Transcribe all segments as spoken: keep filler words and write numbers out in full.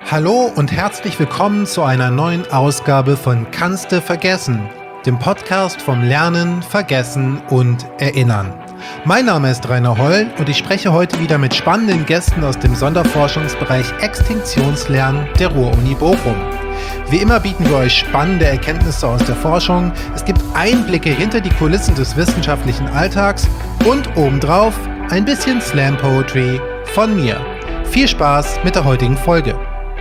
Hallo und herzlich willkommen zu einer neuen Ausgabe von Kannste vergessen, dem Podcast vom Lernen, Vergessen und Erinnern. Mein Name ist Rainer Holl und ich spreche heute wieder mit spannenden Gästen aus dem Sonderforschungsbereich Extinktionslernen der Ruhr-Uni Bochum. Wie immer bieten wir euch spannende Erkenntnisse aus der Forschung, es gibt Einblicke hinter die Kulissen des wissenschaftlichen Alltags und obendrauf ein bisschen Slam Poetry von mir. Viel Spaß mit der heutigen Folge.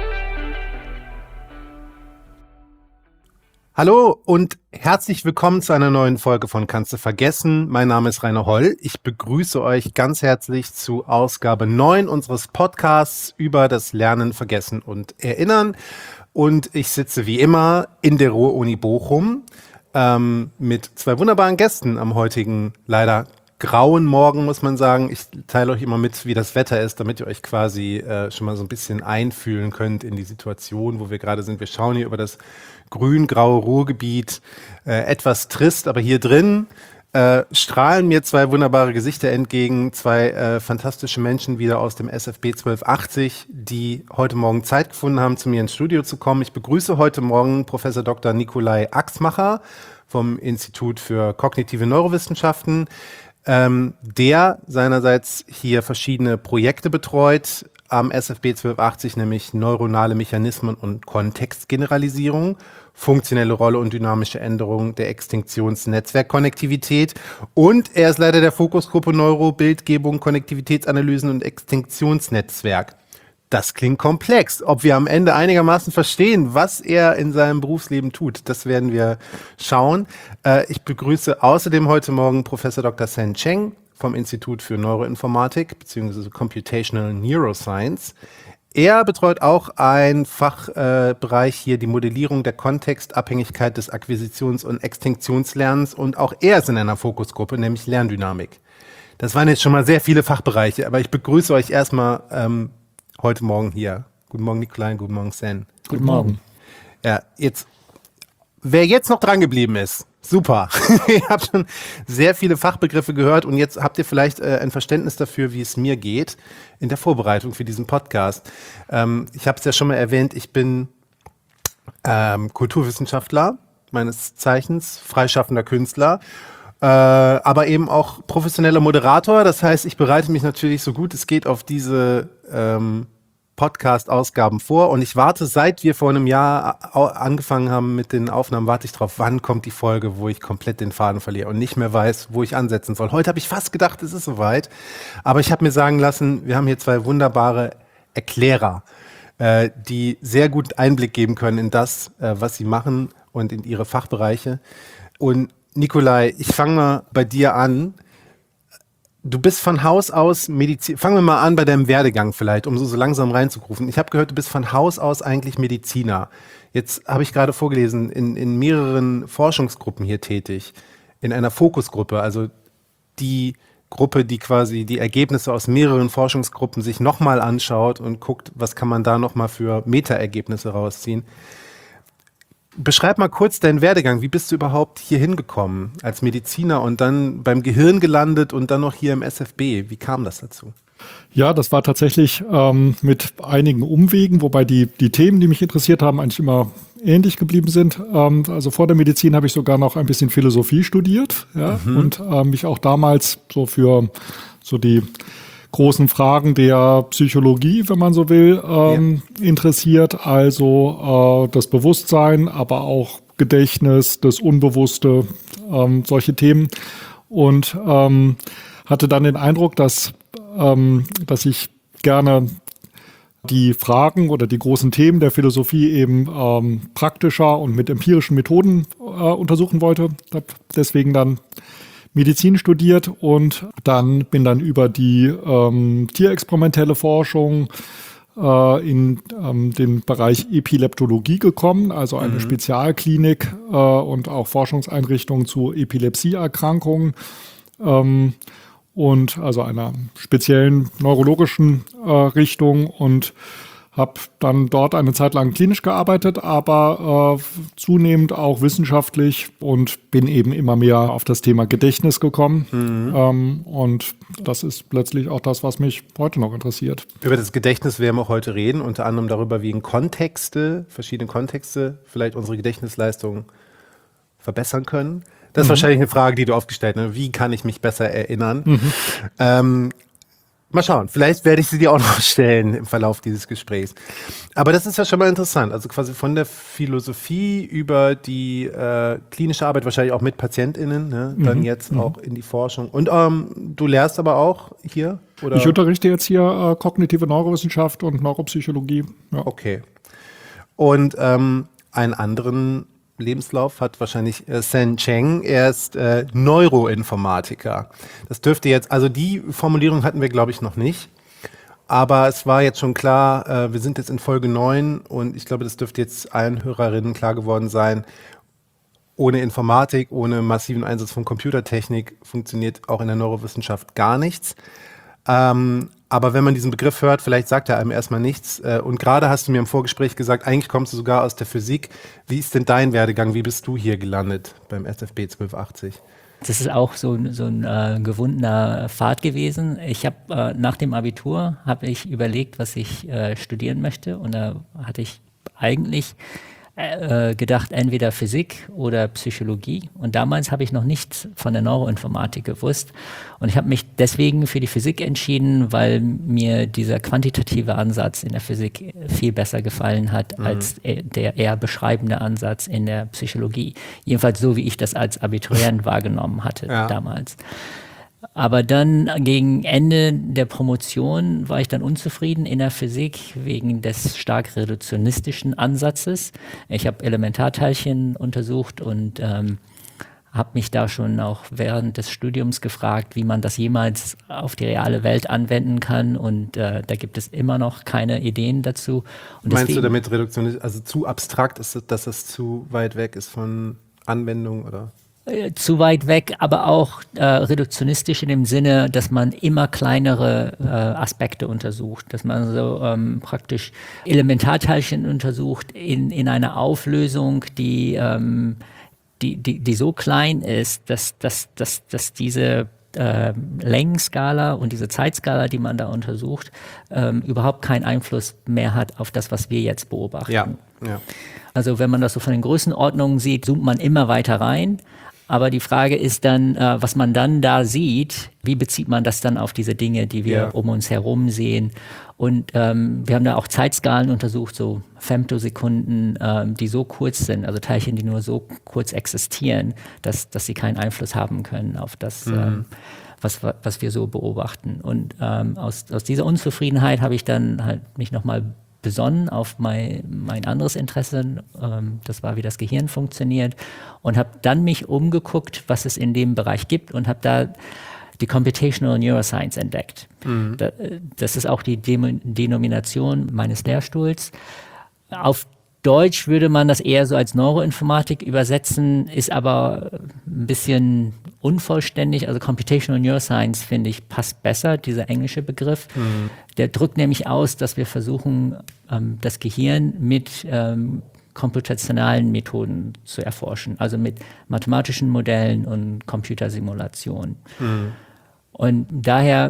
Hallo und herzlich willkommen zu einer neuen Folge von Kannste vergessen. Mein Name ist Rainer Holl. Ich begrüße euch ganz herzlich zu Ausgabe neun unseres Podcasts über das Lernen, Vergessen und Erinnern. Und ich sitze wie immer in der Ruhr-Uni Bochum ähm, mit zwei wunderbaren Gästen am heutigen leider grauen Morgen, muss man sagen. Ich teile euch immer mit, wie das Wetter ist, damit ihr euch quasi äh, schon mal so ein bisschen einfühlen könnt in die Situation, wo wir gerade sind. Wir schauen hier über das grün-graue Ruhrgebiet, äh, etwas trist, aber hier drin äh, strahlen mir zwei wunderbare Gesichter entgegen, zwei äh, fantastische Menschen wieder aus dem S F B zwölf achtzig, die heute Morgen Zeit gefunden haben, zu mir ins Studio zu kommen. Ich begrüße heute Morgen Professor Doktor Nikolai Axmacher vom Institut für Kognitive Neurowissenschaften, ähm, der seinerseits hier verschiedene Projekte betreut am S F B zwölf achtzig, nämlich neuronale Mechanismen und Kontextgeneralisierung, funktionelle Rolle und dynamische Änderung der Extinktionsnetzwerkkonnektivität. Und er ist Leiter der Fokusgruppe Neurobildgebung, Konnektivitätsanalysen und Extinktionsnetzwerk. Das klingt komplex. Ob wir am Ende einigermaßen verstehen, was er in seinem Berufsleben tut, das werden wir schauen. Äh, ich begrüße außerdem heute Morgen Professor Doktor Sen Cheng vom Institut für Neuroinformatik bzw. Computational Neuroscience. Er betreut auch einen Fachbereich äh, hier, die Modellierung der Kontextabhängigkeit des Akquisitions- und Extinktionslernens, und auch er ist in einer Fokusgruppe, nämlich Lerndynamik. Das waren jetzt schon mal sehr viele Fachbereiche, aber ich begrüße euch erstmal ähm, heute Morgen hier. Guten Morgen Nikolai, guten Morgen Sen. Guten Morgen. Ja, jetzt, wer jetzt noch dran geblieben ist, super. Ihr habt schon sehr viele Fachbegriffe gehört und jetzt habt ihr vielleicht äh, ein Verständnis dafür, wie es mir geht in der Vorbereitung für diesen Podcast. Ähm, ich habe es ja schon mal erwähnt, ich bin ähm, Kulturwissenschaftler meines Zeichens, freischaffender Künstler, äh, aber eben auch professioneller Moderator. Das heißt, ich bereite mich natürlich so gut es geht auf diese ähm, Podcast-Ausgaben vor und ich warte, seit wir vor einem Jahr angefangen haben mit den Aufnahmen, warte ich drauf, wann kommt die Folge, wo ich komplett den Faden verliere und nicht mehr weiß, wo ich ansetzen soll. Heute habe ich fast gedacht, es ist soweit, aber ich habe mir sagen lassen, wir haben hier zwei wunderbare Erklärer, äh, die sehr gut Einblick geben können in das, äh, was sie machen und in ihre Fachbereiche. Und Nikolai, ich fange mal bei dir an. Du bist von Haus aus Medizin. Fangen wir mal an bei deinem Werdegang vielleicht, um so, so langsam reinzugrufen. Ich habe gehört, du bist von Haus aus eigentlich Mediziner. Jetzt habe ich gerade vorgelesen, in, in mehreren Forschungsgruppen hier tätig, in einer Fokusgruppe, also die Gruppe, die quasi die Ergebnisse aus mehreren Forschungsgruppen sich nochmal anschaut und guckt, was kann man da nochmal für Meta-Ergebnisse rausziehen. Beschreib mal kurz deinen Werdegang. Wie bist du überhaupt hier hingekommen als Mediziner und dann beim Gehirn gelandet und dann noch hier im S F B? Wie kam das dazu? Ja, das war tatsächlich ähm, mit einigen Umwegen, wobei die, die Themen, die mich interessiert haben, eigentlich immer ähnlich geblieben sind. Ähm, also vor der Medizin habe ich sogar noch ein bisschen Philosophie studiert, ja, mhm. und äh, mich auch damals so für so die großen Fragen der Psychologie, wenn man so will, ähm, ja. interessiert. Also äh, das Bewusstsein, aber auch Gedächtnis, das Unbewusste, ähm, solche Themen. Und ähm, hatte dann den Eindruck, dass, ähm, dass ich gerne die Fragen oder die großen Themen der Philosophie eben ähm, praktischer und mit empirischen Methoden äh, untersuchen wollte. Habe deswegen dann Medizin studiert und dann bin dann über die ähm, tierexperimentelle Forschung äh, in ähm, den Bereich Epileptologie gekommen, also eine mhm. Spezialklinik äh, und auch Forschungseinrichtung zu Epilepsieerkrankungen ähm, und also einer speziellen neurologischen äh, Richtung, und Habe dann dort eine Zeit lang klinisch gearbeitet, aber äh, zunehmend auch wissenschaftlich und bin eben immer mehr auf das Thema Gedächtnis gekommen. Mhm. Ähm, und das ist letztlich auch das, was mich heute noch interessiert. Über das Gedächtnis werden wir auch heute reden, unter anderem darüber, wie in Kontexte, verschiedene Kontexte vielleicht unsere Gedächtnisleistung verbessern können. Das ist mhm. wahrscheinlich eine Frage, die du aufgestellt hast. Wie kann ich mich besser erinnern? Mhm. Ähm, Mal schauen, vielleicht werde ich sie dir auch noch stellen im Verlauf dieses Gesprächs. Aber das ist ja schon mal interessant. Also quasi von der Philosophie über die äh, klinische Arbeit, wahrscheinlich auch mit PatientInnen, ne? Dann mhm. jetzt mhm. auch in die Forschung. Und ähm, du lehrst aber auch hier? Oder? Ich unterrichte jetzt hier äh, kognitive Neurowissenschaft und Neuropsychologie. Ja. Okay. Und ähm, einen anderen Lebenslauf hat wahrscheinlich äh, Sen Cheng. Er ist äh, Neuroinformatiker. Das dürfte jetzt, also die Formulierung hatten wir, glaube ich, noch nicht. Aber es war jetzt schon klar, äh, wir sind jetzt in Folge neun und ich glaube, das dürfte jetzt allen Hörerinnen klar geworden sein. Ohne Informatik, ohne massiven Einsatz von Computertechnik funktioniert auch in der Neurowissenschaft gar nichts. Ähm, aber wenn man diesen Begriff hört, vielleicht sagt er einem erstmal nichts. Äh, und gerade hast du mir im Vorgespräch gesagt, eigentlich kommst du sogar aus der Physik. Wie ist denn dein Werdegang? Wie bist du hier gelandet beim S F B zwölf achtzig? Das ist auch so, so ein äh, gewundener Pfad gewesen. Ich habe äh, nach dem Abitur habe ich überlegt, was ich äh, studieren möchte. Und da hatte ich eigentlich äh, gedacht, entweder Physik oder Psychologie. Und damals habe ich noch nichts von der Neuroinformatik gewusst. Und ich habe mich deswegen für die Physik entschieden, weil mir dieser quantitative Ansatz in der Physik viel besser gefallen hat mhm. als der eher beschreibende Ansatz in der Psychologie. Jedenfalls so, wie ich das als Abiturient wahrgenommen hatte ja. damals. Aber dann gegen Ende der Promotion war ich dann unzufrieden in der Physik wegen des stark reduktionistischen Ansatzes. Ich habe Elementarteilchen untersucht und ähm, habe mich da schon auch während des Studiums gefragt, wie man das jemals auf die reale Welt anwenden kann. Und äh, da gibt es immer noch keine Ideen dazu. Und Meinst deswegen, du damit reduktionistisch, also zu abstrakt ist, dass es zu weit weg ist von Anwendung oder? Zu weit weg, aber auch äh, reduktionistisch in dem Sinne, dass man immer kleinere äh, Aspekte untersucht, dass man so ähm, praktisch Elementarteilchen untersucht in, in einer Auflösung, die, ähm, die, die, die so klein ist, dass, dass, dass, dass diese äh, Längenskala und diese Zeitskala, die man da untersucht, ähm, überhaupt keinen Einfluss mehr hat auf das, was wir jetzt beobachten. Ja, ja. Also wenn man das so von den Größenordnungen sieht, zoomt man immer weiter rein. Aber die Frage ist dann, äh, was man dann da sieht, wie bezieht man das dann auf diese Dinge, die wir ja. um uns herum sehen? Und ähm, wir haben da auch Zeitskalen untersucht, so Femtosekunden, ähm, die so kurz sind, also Teilchen, die nur so kurz existieren, dass, dass sie keinen Einfluss haben können auf das, mhm. ähm, was, was wir so beobachten. Und ähm, aus, aus dieser Unzufriedenheit habe ich dann halt mich nochmal besonnen auf mein, mein anderes Interesse, ähm, das war, wie das Gehirn funktioniert, und habe dann mich umgeguckt, was es in dem Bereich gibt, und habe da die Computational Neuroscience entdeckt. Mhm. Da, das ist auch die Dem- Denomination meines Lehrstuhls. Auf Deutsch würde man das eher so als Neuroinformatik übersetzen, ist aber ein bisschen unvollständig. Also Computational Neuroscience, finde ich, passt besser, dieser englische Begriff. Mhm. Der drückt nämlich aus, dass wir versuchen, ähm, das Gehirn mit ähm, komputationalen Methoden zu erforschen, also mit mathematischen Modellen und Computersimulationen. Mhm. Und daher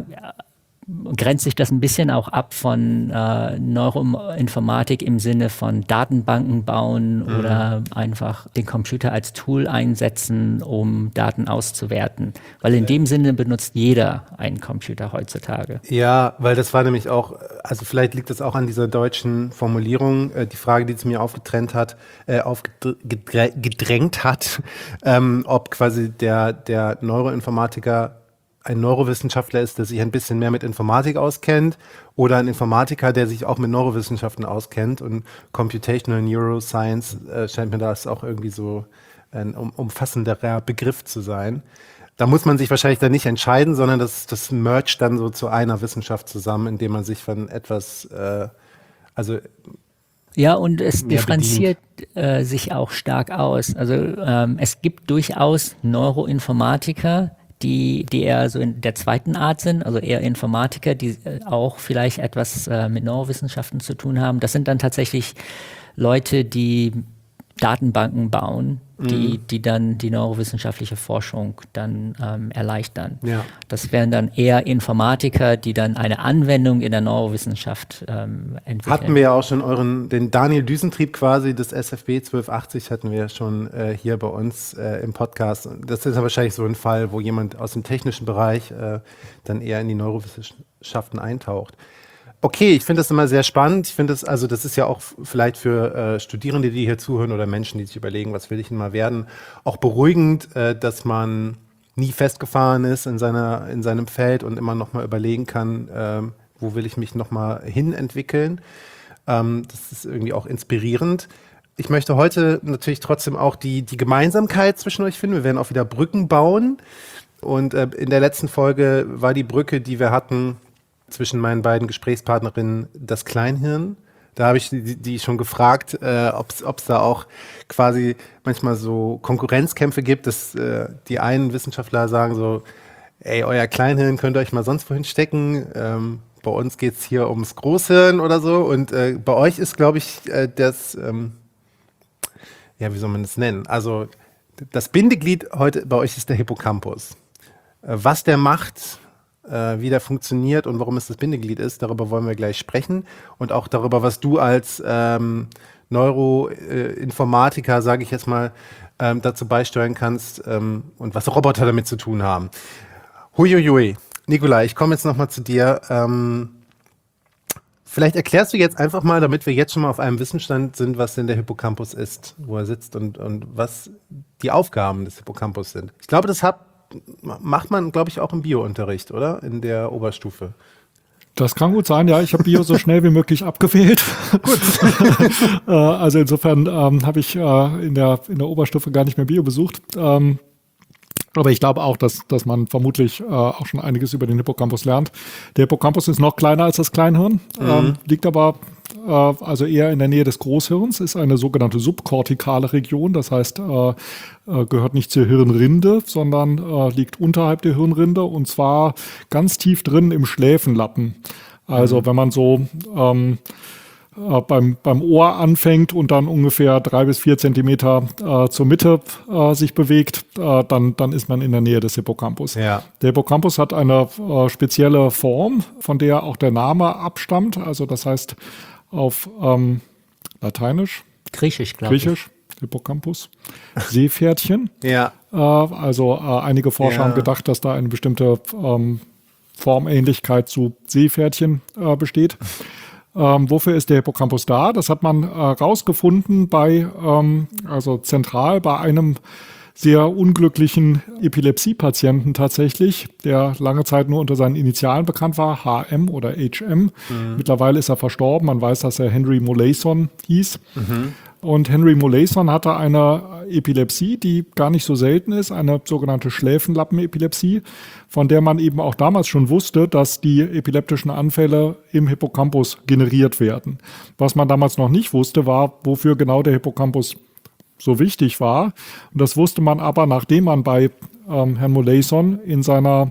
grenzt sich das ein bisschen auch ab von äh, Neuroinformatik im Sinne von Datenbanken bauen mhm. oder einfach den Computer als Tool einsetzen, um Daten auszuwerten. Weil in ja. dem Sinne benutzt jeder einen Computer heutzutage. Ja, weil das war nämlich auch, also vielleicht liegt das auch an dieser deutschen Formulierung, äh, die Frage, die es mir aufgetrennt hat, äh, aufgedrängt hat, ähm, ob quasi der, der Neuroinformatiker ein Neurowissenschaftler ist, der sich ein bisschen mehr mit Informatik auskennt, oder ein Informatiker, der sich auch mit Neurowissenschaften auskennt. Und Computational Neuroscience äh, scheint mir das auch irgendwie so ein um, umfassenderer Begriff zu sein. Da muss man sich wahrscheinlich dann nicht entscheiden, sondern das, das mergt dann so zu einer Wissenschaft zusammen, indem man sich von etwas, äh, also ja, und es differenziert äh, sich auch stark aus. Also ähm, es gibt durchaus Neuroinformatiker, die, die eher so in der zweiten Art sind, also eher Informatiker, die auch vielleicht etwas äh, mit Neurowissenschaften zu tun haben. Das sind dann tatsächlich Leute, die Datenbanken bauen, die, die dann die neurowissenschaftliche Forschung dann ähm, erleichtern. Ja. Das wären dann eher Informatiker, die dann eine Anwendung in der Neurowissenschaft ähm, entwickeln. Hatten wir ja auch schon euren, den Daniel Düsentrieb quasi des S F B zwölf achtzig hatten wir schon äh, hier bei uns äh, im Podcast. Das ist ja wahrscheinlich so ein Fall, wo jemand aus dem technischen Bereich äh, dann eher in die Neurowissenschaften eintaucht. Okay, ich finde das immer sehr spannend. Ich finde das, also das ist ja auch vielleicht für äh, Studierende, die hier zuhören oder Menschen, die sich überlegen, was will ich denn mal werden, auch beruhigend, äh, dass man nie festgefahren ist in seiner, in seinem Feld und immer noch mal überlegen kann, äh, wo will ich mich noch mal hin entwickeln. Ähm, das ist irgendwie auch inspirierend. Ich möchte heute natürlich trotzdem auch die, die Gemeinsamkeit zwischen euch finden. Wir werden auch wieder Brücken bauen. Und äh, in der letzten Folge war die Brücke, die wir hatten, zwischen meinen beiden Gesprächspartnerinnen das Kleinhirn. Da habe ich die, die schon gefragt, äh, ob es da auch quasi manchmal so Konkurrenzkämpfe gibt, dass äh, die einen Wissenschaftler sagen so, ey, euer Kleinhirn könnt ihr euch mal sonst wohin stecken. Ähm, bei uns geht es hier ums Großhirn oder so. Und äh, bei euch ist, glaube ich, äh, das, ähm, ja, wie soll man das nennen? Also das Bindeglied heute bei euch ist der Hippocampus. Äh, was der macht, wie der funktioniert und warum es das Bindeglied ist, darüber wollen wir gleich sprechen und auch darüber, was du als ähm, Neuroinformatiker, sage ich jetzt mal, ähm, dazu beisteuern kannst ähm, und was Roboter damit zu tun haben. Huiuiui. Nikolai, ich komme jetzt nochmal zu dir. Ähm, vielleicht erklärst du jetzt einfach mal, damit wir jetzt schon mal auf einem Wissensstand sind, was denn der Hippocampus ist, wo er sitzt und, und was die Aufgaben des Hippocampus sind. Ich glaube, das hat macht man, glaube ich, auch im Bio-Unterricht, oder? In der Oberstufe. Das kann gut sein, ja. Ich habe Bio so schnell wie möglich abgewählt. Gut. Also insofern ähm, habe ich äh, in, der, in der Oberstufe gar nicht mehr Bio besucht. Ähm, aber ich glaube auch, dass, dass man vermutlich äh, auch schon einiges über den Hippocampus lernt. Der Hippocampus ist noch kleiner als das Kleinhirn, mhm. ähm, liegt aber äh, also eher in der Nähe des Großhirns, ist eine sogenannte subkortikale Region. Das heißt, äh, äh, gehört nicht zur Hirnrinde, sondern äh, liegt unterhalb der Hirnrinde und zwar ganz tief drin im Schläfenlappen. Also mhm. wenn man so ähm, äh, beim, beim Ohr anfängt und dann ungefähr drei bis vier Zentimeter äh, zur Mitte äh, sich bewegt, äh, dann, dann ist man in der Nähe des Hippocampus. Ja. Der Hippocampus hat eine äh, spezielle Form, von der auch der Name abstammt. Also das heißt auf ähm, Lateinisch, Griechisch, glaube ich. Griechisch, Hippocampus, Seepferdchen. Ja. Äh, also äh, einige Forscher Ja. haben gedacht, dass da eine bestimmte ähm, Formähnlichkeit zu Seepferdchen äh, besteht. Ähm, wofür ist der Hippocampus da? Das hat man äh, rausgefunden bei, ähm, also zentral bei einem sehr unglücklichen Epilepsie-Patienten tatsächlich, der lange Zeit nur unter seinen Initialen bekannt war, H M oder H M. Mhm. Mittlerweile ist er verstorben. Man weiß, dass er Henry Molaison hieß. Mhm. Und Henry Molaison hatte eine Epilepsie, die gar nicht so selten ist, eine sogenannte Schläfenlappen-Epilepsie, von der man eben auch damals schon wusste, dass die epileptischen Anfälle im Hippocampus generiert werden. Was man damals noch nicht wusste, war, wofür genau der Hippocampus so wichtig war. Und das wusste man aber, nachdem man bei ähm, Herrn Molaison in seiner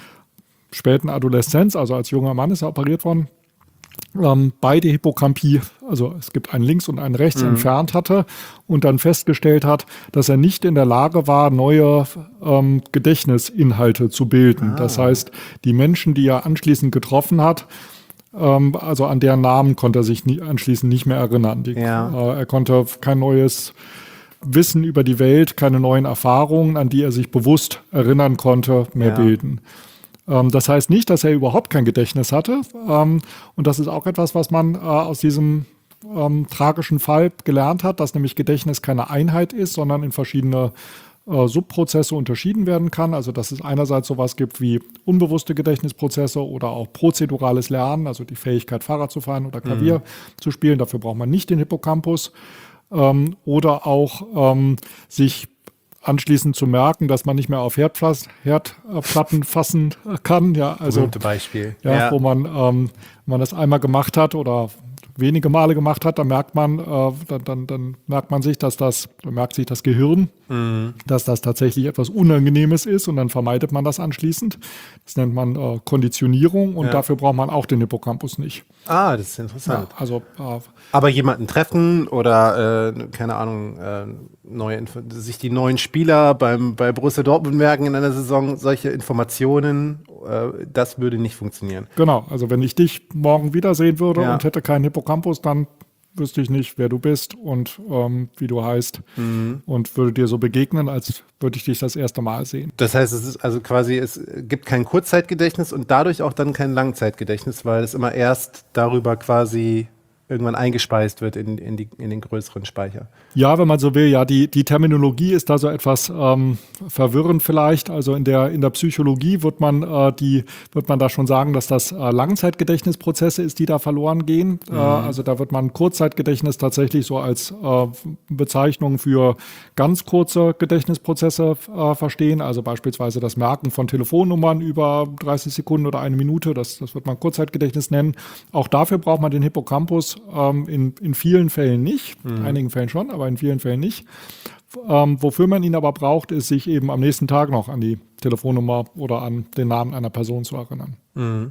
späten Adoleszenz, also als junger Mann ist er operiert worden, ähm, beide Hippocampie, also es gibt einen links und einen rechts, mhm. entfernt hatte und dann festgestellt hat, dass er nicht in der Lage war, neue ähm, Gedächtnisinhalte zu bilden. Ah. Das heißt, die Menschen, die er anschließend getroffen hat, ähm, also an deren Namen konnte er sich nie, anschließend nicht mehr erinnern. Die, ja. äh, er konnte kein neues Wissen über die Welt, keine neuen Erfahrungen, an die er sich bewusst erinnern konnte, mehr ja. bilden. Ähm, das heißt nicht, dass er überhaupt kein Gedächtnis hatte. Ähm, und das ist auch etwas, was man äh, aus diesem ähm, tragischen Fall gelernt hat, dass nämlich Gedächtnis keine Einheit ist, sondern in verschiedene äh, Subprozesse unterschieden werden kann. Also dass es einerseits sowas gibt wie unbewusste Gedächtnisprozesse oder auch prozedurales Lernen, also die Fähigkeit, Fahrrad zu fahren oder Klavier mhm. zu spielen. Dafür braucht man nicht den Hippocampus. Ähm, oder auch ähm, sich anschließend zu merken, dass man nicht mehr auf Herdplatten Herdplatten fassen kann. Ja, also berühmte Beispiel. Ja, ja. Wo man, ähm, wenn man das einmal gemacht hat oder wenige Male gemacht hat, dann merkt man, äh, dann, dann, dann merkt man sich, dass das, dann merkt sich das Gehirn, mhm. dass das tatsächlich etwas Unangenehmes ist und dann vermeidet man das anschließend. Das nennt man äh, Konditionierung und ja. dafür braucht man auch den Hippocampus nicht. Ah, das ist interessant. Ja, also, äh, aber jemanden treffen oder, äh, keine Ahnung, äh, neue Info- sich die neuen Spieler beim, bei Borussia Dortmund merken in einer Saison, solche Informationen, äh, das würde nicht funktionieren. Genau, also wenn ich dich morgen wiedersehen würde ja. und hätte keinen Hippocampus, dann wüsste ich nicht, wer du bist und ähm, wie du heißt mhm. und würde dir so begegnen, als würde ich dich das erste Mal sehen. Das heißt, es ist also quasi, es gibt kein Kurzzeitgedächtnis und dadurch auch dann kein Langzeitgedächtnis, weil es immer erst darüber quasi irgendwann eingespeist wird in, in, die, in den größeren Speicher. Ja, wenn man so will, ja, die, die Terminologie ist da so etwas ähm, verwirrend vielleicht. Also in der, in der Psychologie wird man, äh, die, wird man da schon sagen, dass das äh, Langzeitgedächtnisprozesse ist, die da verloren gehen. Mhm. Äh, also da wird man Kurzzeitgedächtnis tatsächlich so als äh, Bezeichnung für ganz kurze Gedächtnisprozesse äh, verstehen. Also beispielsweise das Merken von Telefonnummern über dreißig Sekunden oder eine Minute, das, das wird man Kurzzeitgedächtnis nennen. Auch dafür braucht man den Hippocampus ähm, in, in vielen Fällen nicht, mhm. in einigen Fällen schon, aber in vielen Fällen nicht. Ähm, wofür man ihn aber braucht, ist, sich eben am nächsten Tag noch an die Telefonnummer oder an den Namen einer Person zu erinnern. Mhm.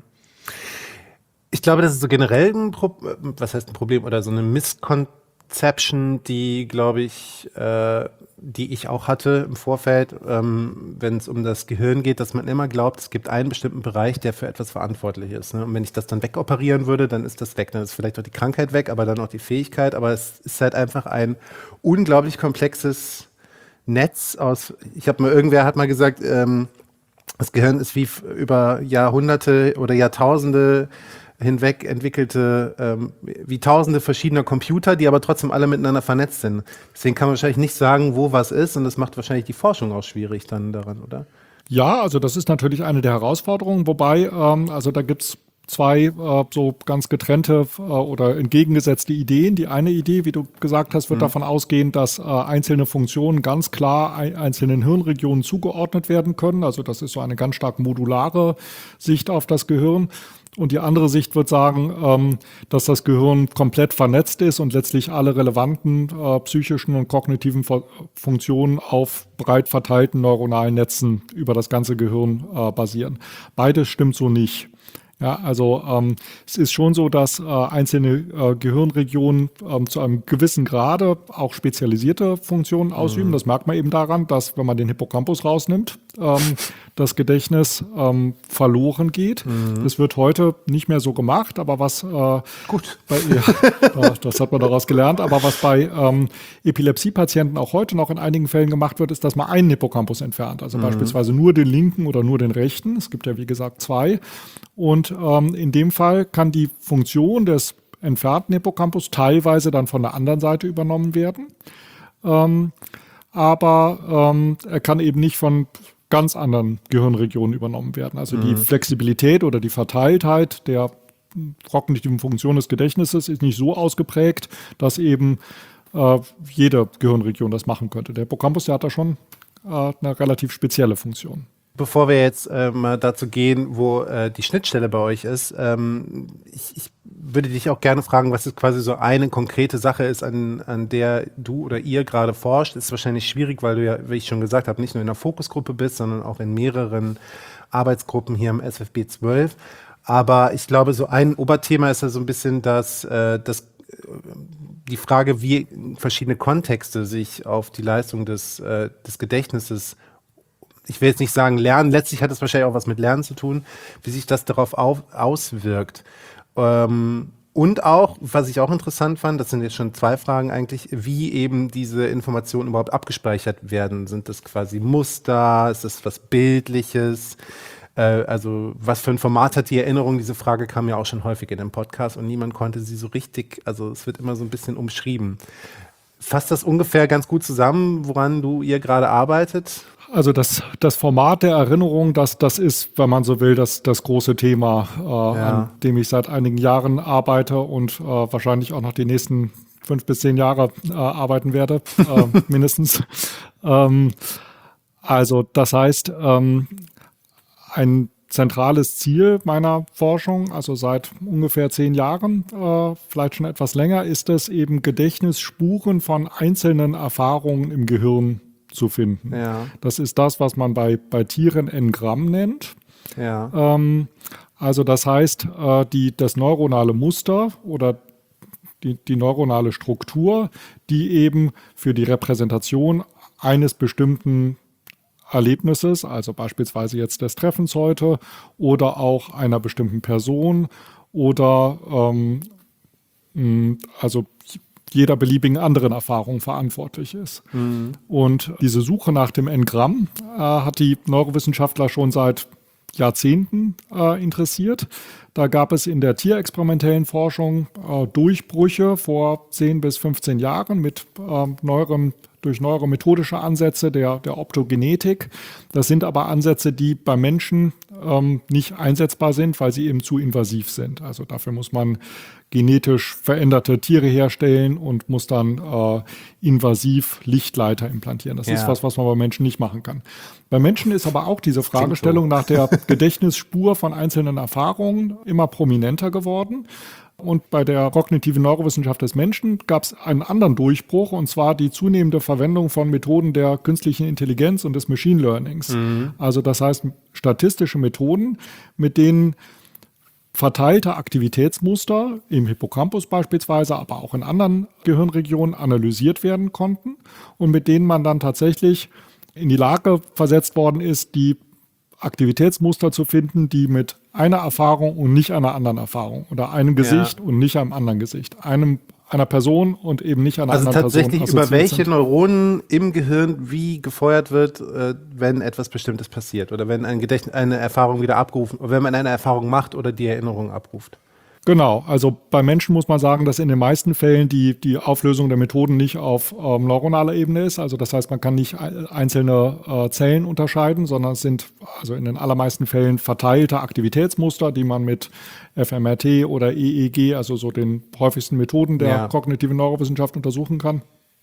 Ich glaube, das ist so generell ein Problem, was heißt ein Problem oder so eine Misconception, die, glaube ich, äh, die ich auch hatte im Vorfeld, ähm, wenn es um das Gehirn geht, dass man immer glaubt, es gibt einen bestimmten Bereich, der für etwas verantwortlich ist. Ne? Und wenn ich das dann wegoperieren würde, dann ist das weg. Dann ist vielleicht auch die Krankheit weg, aber dann auch die Fähigkeit. Aber es ist halt einfach ein unglaublich komplexes Netz aus, ich habe mal, irgendwer hat mal gesagt, ähm, das Gehirn ist wie über Jahrhunderte oder Jahrtausende hinweg entwickelte, ähm, wie tausende verschiedener Computer, die aber trotzdem alle miteinander vernetzt sind. Deswegen kann man wahrscheinlich nicht sagen, wo was ist und das macht wahrscheinlich die Forschung auch schwierig dann daran, oder? Ja, also das ist natürlich eine der Herausforderungen, wobei, ähm, also da gibt's zwei äh, so ganz getrennte äh, oder entgegengesetzte Ideen. Die eine Idee, wie du gesagt hast, wird mhm. davon ausgehen, dass äh, einzelne Funktionen ganz klar ein, einzelnen Hirnregionen zugeordnet werden können. Also das ist so eine ganz stark modulare Sicht auf das Gehirn. Und die andere Sicht wird sagen, ähm, dass das Gehirn komplett vernetzt ist und letztlich alle relevanten äh, psychischen und kognitiven Fu- Funktionen auf breit verteilten neuronalen Netzen über das ganze Gehirn äh, basieren. Beides stimmt so nicht. Ja, also ähm, es ist schon so, dass äh, einzelne äh, Gehirnregionen ähm, zu einem gewissen Grade auch spezialisierte Funktionen ausüben. Mhm. Das merkt man eben daran, dass, wenn man den Hippocampus rausnimmt, ähm, das Gedächtnis ähm, verloren geht. Mhm. Das wird heute nicht mehr so gemacht, aber was äh, gut, bei, ja, das hat man daraus gelernt, aber was bei ähm, Epilepsiepatienten auch heute noch in einigen Fällen gemacht wird, ist, dass man einen Hippocampus entfernt. Also mhm. beispielsweise nur den linken oder nur den rechten. Es gibt ja, wie gesagt, zwei. Und ähm, in dem Fall kann die Funktion des entfernten Hippocampus teilweise dann von der anderen Seite übernommen werden. Ähm, aber ähm, er kann eben nicht von ganz anderen Gehirnregionen übernommen werden. Also mhm. die Flexibilität oder die Verteiltheit der kognitiven Funktion des Gedächtnisses ist nicht so ausgeprägt, dass eben äh, jede Gehirnregion das machen könnte. Der Hippocampus, der hat da schon äh, eine relativ spezielle Funktion. Bevor wir jetzt äh, mal dazu gehen, wo äh, die Schnittstelle bei euch ist, ähm, ich, ich würde dich auch gerne fragen, was jetzt quasi so eine konkrete Sache ist, an, an der du oder ihr gerade forscht. Ist wahrscheinlich schwierig, weil du ja, wie ich schon gesagt habe, nicht nur in einer Fokusgruppe bist, sondern auch in mehreren Arbeitsgruppen hier im S F B zwölf. Aber ich glaube, so ein Oberthema ist ja so ein bisschen das, äh, das die Frage, wie verschiedene Kontexte sich auf die Leistung des, äh, des Gedächtnisses, ich will jetzt nicht sagen lernen, letztlich hat es wahrscheinlich auch was mit Lernen zu tun, wie sich das darauf auf, auswirkt. Ähm, und auch, was ich auch interessant fand, das sind jetzt schon zwei Fragen eigentlich, wie eben diese Informationen überhaupt abgespeichert werden. Sind das quasi Muster? Ist das was Bildliches? Äh, also was für ein Format hat die Erinnerung? Diese Frage kam ja auch schon häufig in dem Podcast und niemand konnte sie so richtig, also es wird immer so ein bisschen umschrieben. Fasst das ungefähr ganz gut zusammen, woran du ihr gerade arbeitet? Also das, das Format der Erinnerung, das, das ist, wenn man so will, das, das große Thema, äh, ja. an dem ich seit einigen Jahren arbeite und äh, wahrscheinlich auch noch die nächsten fünf bis zehn Jahre äh, arbeiten werde, äh, mindestens. Ähm, also das heißt, ähm, ein zentrales Ziel meiner Forschung, also seit ungefähr zehn Jahren, äh, vielleicht schon etwas länger, ist es eben Gedächtnisspuren von einzelnen Erfahrungen im Gehirn zu finden. Ja. Das ist das, was man bei, bei Tieren Engramm nennt. Ja. Ähm, also das heißt, äh, die, das neuronale Muster oder die, die neuronale Struktur, die eben für die Repräsentation eines bestimmten Erlebnisses, also beispielsweise jetzt des Treffens heute oder auch einer bestimmten Person oder ähm, mh, also jeder beliebigen anderen Erfahrung verantwortlich ist. Mhm. Und diese Suche nach dem Engramm äh, hat die Neurowissenschaftler schon seit Jahrzehnten äh, interessiert. Da gab es in der tierexperimentellen Forschung äh, Durchbrüche vor zehn bis fünfzehn Jahren mit äh, neueren, durch neuere methodische Ansätze der, der Optogenetik. Das sind aber Ansätze, die bei Menschen ähm, nicht einsetzbar sind, weil sie eben zu invasiv sind. Also dafür muss man genetisch veränderte Tiere herstellen und muss dann äh, invasiv Lichtleiter implantieren. Das ja. ist was, was man bei Menschen nicht machen kann. Bei Menschen ist aber auch diese Fragestellung nach der Gedächtnisspur von einzelnen Erfahrungen immer prominenter geworden. Und bei der kognitiven Neurowissenschaft des Menschen gab es einen anderen Durchbruch, und zwar die zunehmende Verwendung von Methoden der künstlichen Intelligenz und des Machine Learnings. Mhm. Also das heißt statistische Methoden, mit denen verteilte Aktivitätsmuster im Hippocampus beispielsweise, aber auch in anderen Gehirnregionen analysiert werden konnten und mit denen man dann tatsächlich in die Lage versetzt worden ist, die Aktivitätsmuster zu finden, die mit einer Erfahrung und nicht einer anderen Erfahrung oder einem Gesicht ja. und nicht einem anderen Gesicht, einem einer Person und eben nicht einer also anderen Person. Also tatsächlich über welche sind. Neuronen im Gehirn wie gefeuert wird, äh, wenn etwas Bestimmtes passiert oder wenn ein Gedächtnis, eine Erfahrung wieder abgerufen, oder wenn man eine Erfahrung macht oder die Erinnerung abruft. Genau, also bei Menschen muss man sagen, dass in den meisten Fällen die, die Auflösung der Methoden nicht auf ähm, neuronaler Ebene ist. Also das heißt, man kann nicht einzelne äh, Zellen unterscheiden, sondern es sind also in den allermeisten Fällen verteilte Aktivitätsmuster, die man mit F M R T oder E E G, also so den häufigsten Methoden der ja. kognitiven Neurowissenschaft untersuchen kann.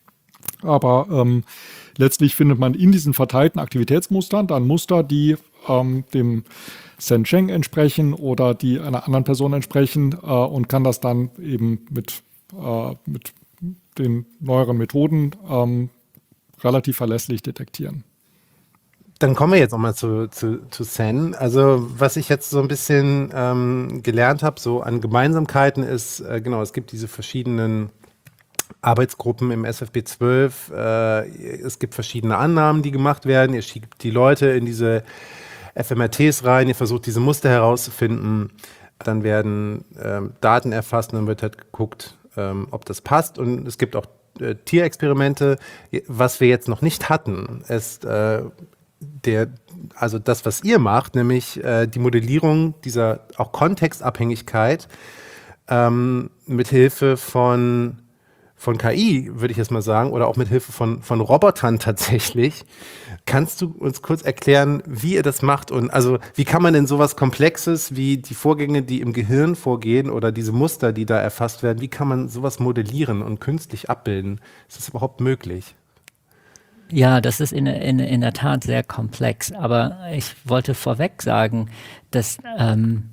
Aber ähm, letztlich findet man in diesen verteilten Aktivitätsmustern dann Muster, die ähm, dem Sen Cheng entsprechen oder die einer anderen Person entsprechen äh, und kann das dann eben mit, äh, mit den neueren Methoden ähm, relativ verlässlich detektieren. Dann kommen wir jetzt nochmal zu, zu, zu Sen. Also was ich jetzt so ein bisschen ähm, gelernt habe, so an Gemeinsamkeiten ist, äh, genau, es gibt diese verschiedenen Arbeitsgruppen im S F B zwölf, äh, es gibt verschiedene Annahmen, die gemacht werden, ihr schiebt die Leute in diese F M R Ts rein, ihr versucht diese Muster herauszufinden, dann werden ähm, Daten erfasst und dann wird halt geguckt, ähm, ob das passt, und es gibt auch äh, Tierexperimente. Was wir jetzt noch nicht hatten, ist äh, der, also das, was ihr macht, nämlich äh, die Modellierung dieser auch Kontextabhängigkeit ähm, mit Hilfe von von K I, würde ich jetzt mal sagen, oder auch mit Hilfe von, von Robotern tatsächlich. Kannst du uns kurz erklären, wie ihr das macht? Und also wie kann man denn sowas Komplexes wie die Vorgänge, die im Gehirn vorgehen oder diese Muster, die da erfasst werden, wie kann man sowas modellieren und künstlich abbilden? Ist das überhaupt möglich? Ja, das ist in, in, in der Tat sehr komplex. Aber ich wollte vorweg sagen, dass ähm,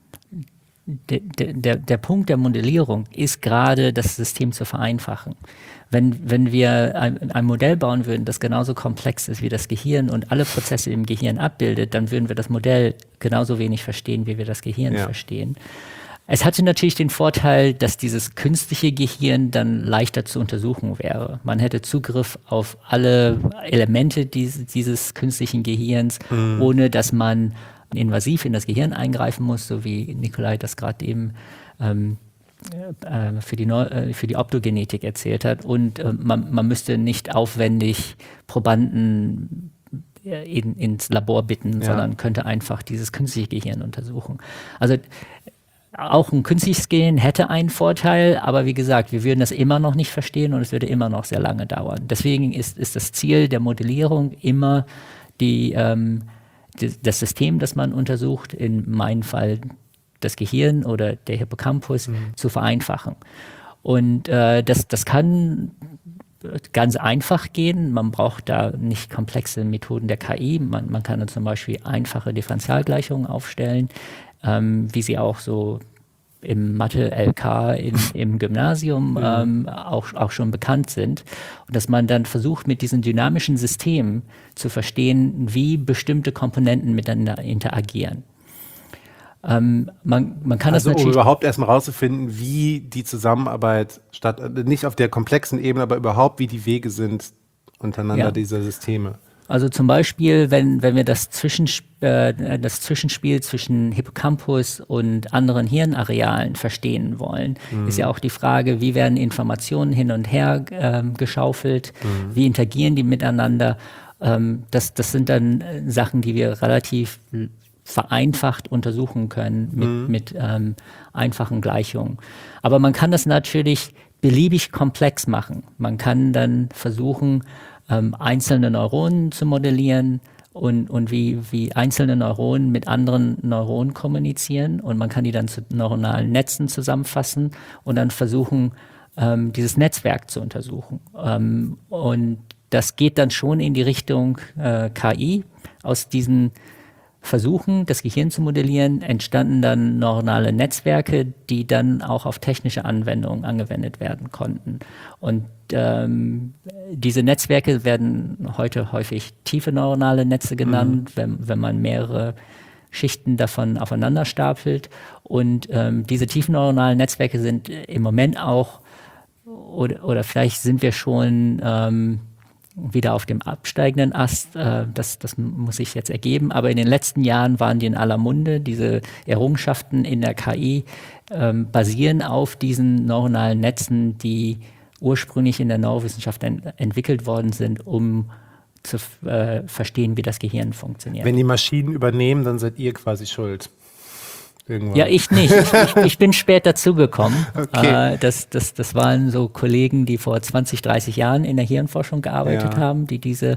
Der, der, der Punkt der Modellierung ist gerade, das System zu vereinfachen. Wenn, wenn wir ein, ein Modell bauen würden, das genauso komplex ist wie das Gehirn und alle Prozesse im Gehirn abbildet, dann würden wir das Modell genauso wenig verstehen, wie wir das Gehirn ja. verstehen. Es hatte natürlich den Vorteil, dass dieses künstliche Gehirn dann leichter zu untersuchen wäre. Man hätte Zugriff auf alle Elemente dieses, dieses künstlichen Gehirns, mhm. ohne dass man invasiv in das Gehirn eingreifen muss, so wie Nikolai das gerade eben ähm, äh, für, die Neu- äh, für die Optogenetik erzählt hat. Und äh, man, man müsste nicht aufwendig Probanden in, ins Labor bitten, ja. sondern könnte einfach dieses künstliche Gehirn untersuchen. Also auch ein künstliches Gehirn hätte einen Vorteil, aber wie gesagt, wir würden das immer noch nicht verstehen und es würde immer noch sehr lange dauern. Deswegen ist, ist das Ziel der Modellierung immer die ähm, das System, das man untersucht, in meinem Fall das Gehirn oder der Hippocampus, mhm. zu vereinfachen. Und äh, das, das kann ganz einfach gehen. Man braucht da nicht komplexe Methoden der K I. Man, man kann dann zum Beispiel einfache Differentialgleichungen aufstellen, ähm, wie sie auch so im Mathe-L K im, im Gymnasium ähm, auch, auch schon bekannt sind. Und dass man dann versucht, mit diesen dynamischen Systemen zu verstehen, wie bestimmte Komponenten miteinander interagieren. Ähm, man, man kann also das natürlich um überhaupt erstmal rauszufinden, wie die Zusammenarbeit statt, nicht auf der komplexen Ebene, aber überhaupt, wie die Wege sind untereinander Ja. dieser Systeme. Also zum Beispiel, wenn, wenn wir das, Zwischensp äh, das Zwischenspiel zwischen Hippocampus und anderen Hirnarealen verstehen wollen, mhm. ist ja auch die Frage, wie werden Informationen hin und her äh, geschaufelt, mhm. wie interagieren die miteinander. Ähm, das, das sind dann äh, Sachen, die wir relativ vereinfacht untersuchen können mit, mhm. mit ähm, einfachen Gleichungen. Aber man kann das natürlich beliebig komplex machen. Man kann dann versuchen, ähm, einzelne Neuronen zu modellieren und, und wie, wie einzelne Neuronen mit anderen Neuronen kommunizieren. Und man kann die dann zu neuronalen Netzen zusammenfassen und dann versuchen, ähm, dieses Netzwerk zu untersuchen. Ähm, und das geht dann schon in die Richtung äh, K I. Aus diesen Versuchen, das Gehirn zu modellieren, entstanden dann neuronale Netzwerke, die dann auch auf technische Anwendungen angewendet werden konnten. Und ähm, diese Netzwerke werden heute häufig tiefe neuronale Netze genannt, mhm. wenn, wenn man mehrere Schichten davon aufeinander stapelt. Und ähm, diese tiefen neuronalen Netzwerke sind im Moment auch, oder, oder vielleicht sind wir schon ähm, wieder auf dem absteigenden Ast, äh, das, das muss sich jetzt ergeben, aber in den letzten Jahren waren die in aller Munde. Diese Errungenschaften in der K I ähm, basieren auf diesen neuronalen Netzen, die ursprünglich in der Neurowissenschaft ent entwickelt worden sind, um zu äh, verstehen, wie das Gehirn funktioniert. Wenn die Maschinen übernehmen, dann seid ihr quasi schuld. Irgendwann. Ja, ich nicht. Ich, ich, ich bin spät dazugekommen. Okay. Äh, das, das, das waren so Kollegen, die vor zwanzig, dreißig Jahren in der Hirnforschung gearbeitet Ja. haben, die diese,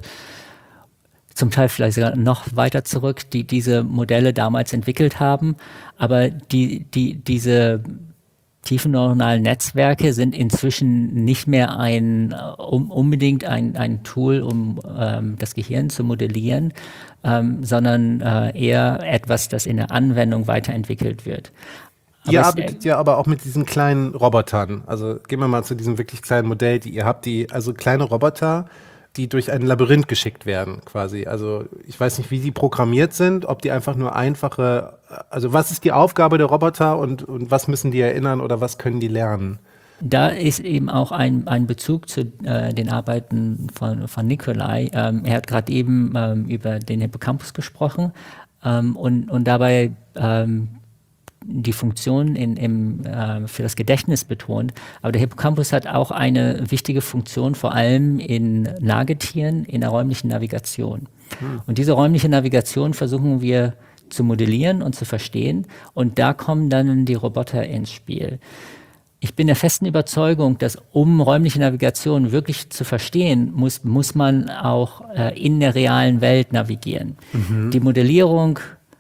zum Teil vielleicht sogar noch weiter zurück, die diese Modelle damals entwickelt haben. Aber die, die, diese tiefen neuronalen Netzwerke sind inzwischen nicht mehr ein, um, unbedingt ein, ein Tool, um ähm, das Gehirn zu modellieren, ähm, sondern äh, eher etwas, das in der Anwendung weiterentwickelt wird. Aber Ihr es, arbeitet ja aber auch mit diesen kleinen Robotern. Also gehen wir mal zu diesem wirklich kleinen Modell, die ihr habt, die, also kleine Roboter, die durch ein Labyrinth geschickt werden, quasi. Also ich weiß nicht, wie die programmiert sind, ob die einfach nur einfache, also was ist die Aufgabe der Roboter und, und was müssen die erinnern oder was können die lernen? Da ist eben auch ein, ein Bezug zu äh, den Arbeiten von, von Nikolai. Ähm, er hat gerade eben ähm, über den Hippocampus gesprochen ähm, und, und dabei ähm, die Funktion in, im, äh, für das Gedächtnis betont. Aber der Hippocampus hat auch eine wichtige Funktion, vor allem in Nagetieren, in der räumlichen Navigation. Hm. Und diese räumliche Navigation versuchen wir zu modellieren und zu verstehen. Und da kommen dann die Roboter ins Spiel. Ich bin der festen Überzeugung, dass um räumliche Navigation wirklich zu verstehen, muss, muss man auch äh, in der realen Welt navigieren. Mhm. Die Modellierung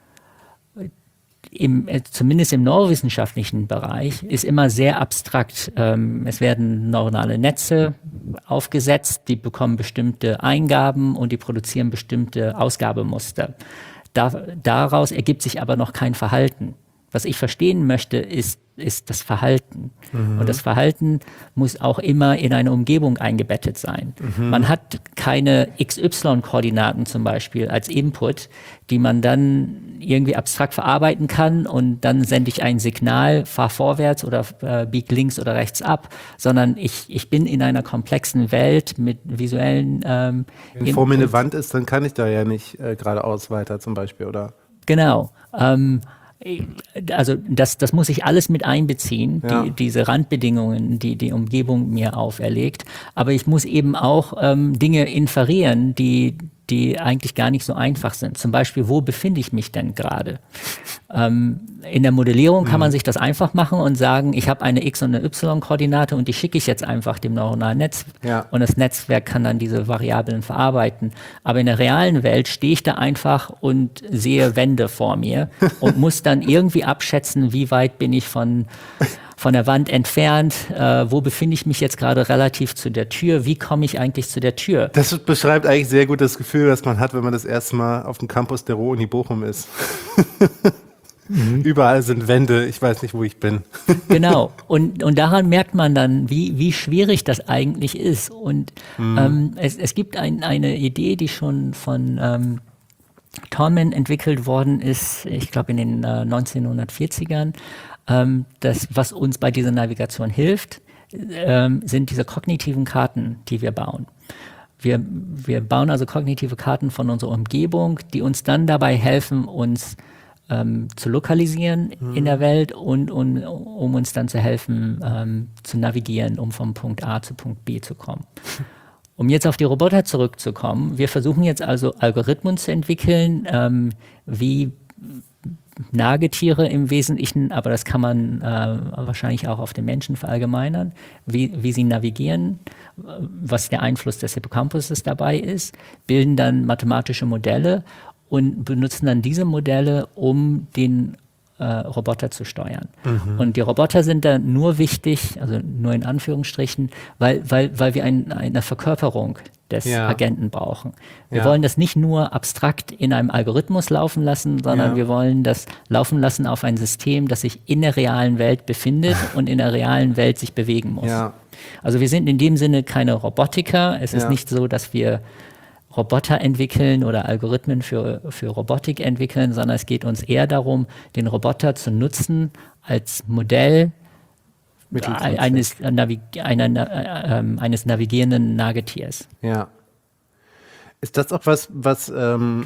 Im, zumindest im neurowissenschaftlichen Bereich, ist immer sehr abstrakt. Ähm, es werden neuronale Netze aufgesetzt, die bekommen bestimmte Eingaben und die produzieren bestimmte Ausgabemuster. Da, daraus ergibt sich aber noch kein Verhalten. Was ich verstehen möchte, ist, ist das Verhalten. Mhm. Und das Verhalten muss auch immer in eine Umgebung eingebettet sein. Mhm. Man hat keine X Y-Koordinaten zum Beispiel als Input, die man dann irgendwie abstrakt verarbeiten kann und dann sende ich ein Signal, fahr vorwärts oder äh, bieg links oder rechts ab, sondern ich, ich bin in einer komplexen Welt mit visuellen ähm, Wenn vor mir eine Wand ist, dann kann ich da ja nicht äh, geradeaus weiter zum Beispiel, oder? Genau. Ähm, Also das, das muss ich alles mit einbeziehen, ja. die, diese Randbedingungen, die die Umgebung mir auferlegt. Aber ich muss eben auch ähm, Dinge inferieren, die, die eigentlich gar nicht so einfach sind. Zum Beispiel, wo befinde ich mich denn gerade? Ähm, in der Modellierung kann man sich das einfach machen und sagen, ich habe eine X- und eine Y-Koordinate und die schicke ich jetzt einfach dem neuronalen Netz. Ja. Und das Netzwerk kann dann diese Variablen verarbeiten. Aber in der realen Welt stehe ich da einfach und sehe Wände vor mir und muss dann irgendwie abschätzen, wie weit bin ich von von der Wand entfernt, äh, wo befinde ich mich jetzt gerade relativ zu der Tür, wie komme ich eigentlich zu der Tür? Das beschreibt eigentlich sehr gut das Gefühl, das man hat, wenn man das erste Mal auf dem Campus der Ruhr-Uni Bochum ist. Mhm. Überall sind Wände, ich weiß nicht, wo ich bin. Genau, und, und daran merkt man dann, wie, wie schwierig das eigentlich ist. Und mhm. ähm, es, es gibt ein, eine Idee, die schon von ähm, Tolman entwickelt worden ist, ich glaube in den äh, neunzehnhundertvierzigern. Ähm, das, was uns bei dieser Navigation hilft, ähm, sind diese kognitiven Karten, die wir bauen. Wir, wir bauen also kognitive Karten von unserer Umgebung, die uns dann dabei helfen, uns ähm, zu lokalisieren mhm. in der Welt und, und um uns dann zu helfen, ähm, zu navigieren, um vom Punkt A zu Punkt B zu kommen. Um jetzt auf die Roboter zurückzukommen, wir versuchen jetzt also Algorithmen zu entwickeln, ähm, wie Nagetiere im Wesentlichen, aber das kann man äh, wahrscheinlich auch auf den Menschen verallgemeinern, wie, wie sie navigieren, was der Einfluss des Hippocampuses dabei ist, bilden dann mathematische Modelle und benutzen dann diese Modelle, um den äh, Roboter zu steuern. Mhm. Und die Roboter sind dann nur wichtig, also nur in Anführungsstrichen, weil, weil, weil wir ein, eine Verkörperung des ja. Agenten brauchen. Wir ja. wollen das nicht nur abstrakt in einem Algorithmus laufen lassen, sondern ja. wir wollen das laufen lassen auf ein System, das sich in der realen Welt befindet und in der realen Welt sich bewegen muss. Ja. Also wir sind in dem Sinne keine Robotiker. Es ja. ist nicht so, dass wir Roboter entwickeln oder Algorithmen für, für Robotik entwickeln, sondern es geht uns eher darum, den Roboter zu nutzen als Modell eines, Navi einer, äh, eines navigierenden Nagetiers. Ja. Ist das auch was, was ähm,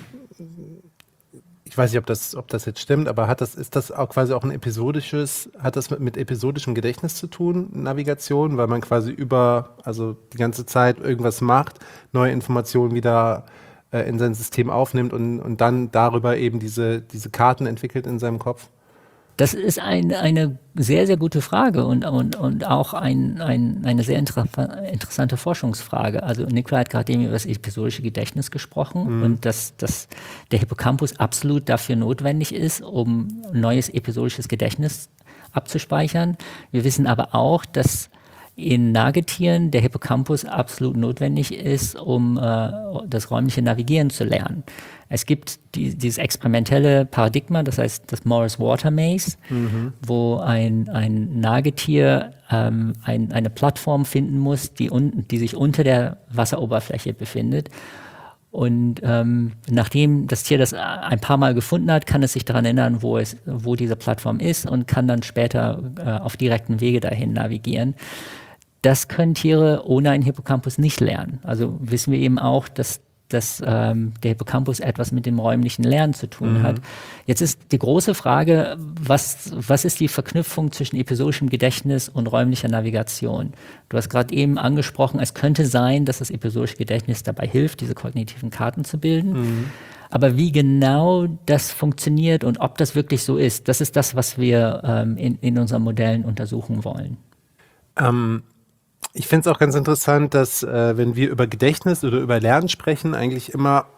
ich weiß nicht, ob das, ob das jetzt stimmt, aber hat das, ist das auch quasi auch ein episodisches, hat das mit, mit episodischem Gedächtnis zu tun, Navigation, weil man quasi über, also die ganze Zeit irgendwas macht, neue Informationen wieder äh, in sein System aufnimmt und, und dann darüber eben diese, diese Karten entwickelt in seinem Kopf? Das ist ein, eine sehr, sehr gute Frage und, und, und auch ein, ein, eine sehr inter interessante Forschungsfrage. Also Nikolai hat gerade eben über das episodische Gedächtnis gesprochen mhm. und dass, dass der Hippocampus absolut dafür notwendig ist, um neues episodisches Gedächtnis abzuspeichern. Wir wissen aber auch, dass in Nagetieren der Hippocampus absolut notwendig ist, um äh, das räumliche Navigieren zu lernen. Es gibt die, dieses experimentelle Paradigma, das heißt das Morris Water Maze, mhm. wo ein, ein Nagetier ähm, ein, eine Plattform finden muss, die, un, die sich unter der Wasseroberfläche befindet. Und ähm, nachdem das Tier das ein paar Mal gefunden hat, kann es sich daran erinnern, wo, es, wo diese Plattform ist und kann dann später äh, auf direkten Wege dahin navigieren. Das können Tiere ohne einen Hippocampus nicht lernen. Also wissen wir eben auch, dass, dass ähm, der Hippocampus etwas mit dem räumlichen Lernen zu tun mhm. hat. Jetzt ist die große Frage, was, was ist die Verknüpfung zwischen episodischem Gedächtnis und räumlicher Navigation? Du hast gerade eben angesprochen, es könnte sein, dass das episodische Gedächtnis dabei hilft, diese kognitiven Karten zu bilden. Mhm. Aber wie genau das funktioniert und ob das wirklich so ist, das ist das, was wir ähm, in, in unseren Modellen untersuchen wollen. Ähm Ich finde es auch ganz interessant, dass äh, wenn wir über Gedächtnis oder über Lernen sprechen, eigentlich immer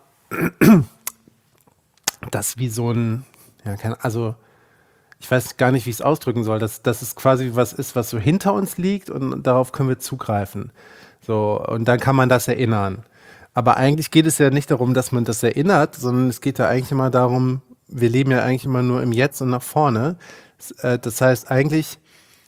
das wie so ein, ja, kein, also ich weiß gar nicht, wie ich es ausdrücken soll, dass, dass es quasi was ist, was so hinter uns liegt und darauf können wir zugreifen. So, und dann kann man das erinnern. Aber eigentlich geht es ja nicht darum, dass man das erinnert, sondern es geht ja eigentlich immer darum, wir leben ja eigentlich immer nur im Jetzt und nach vorne. Das heißt eigentlich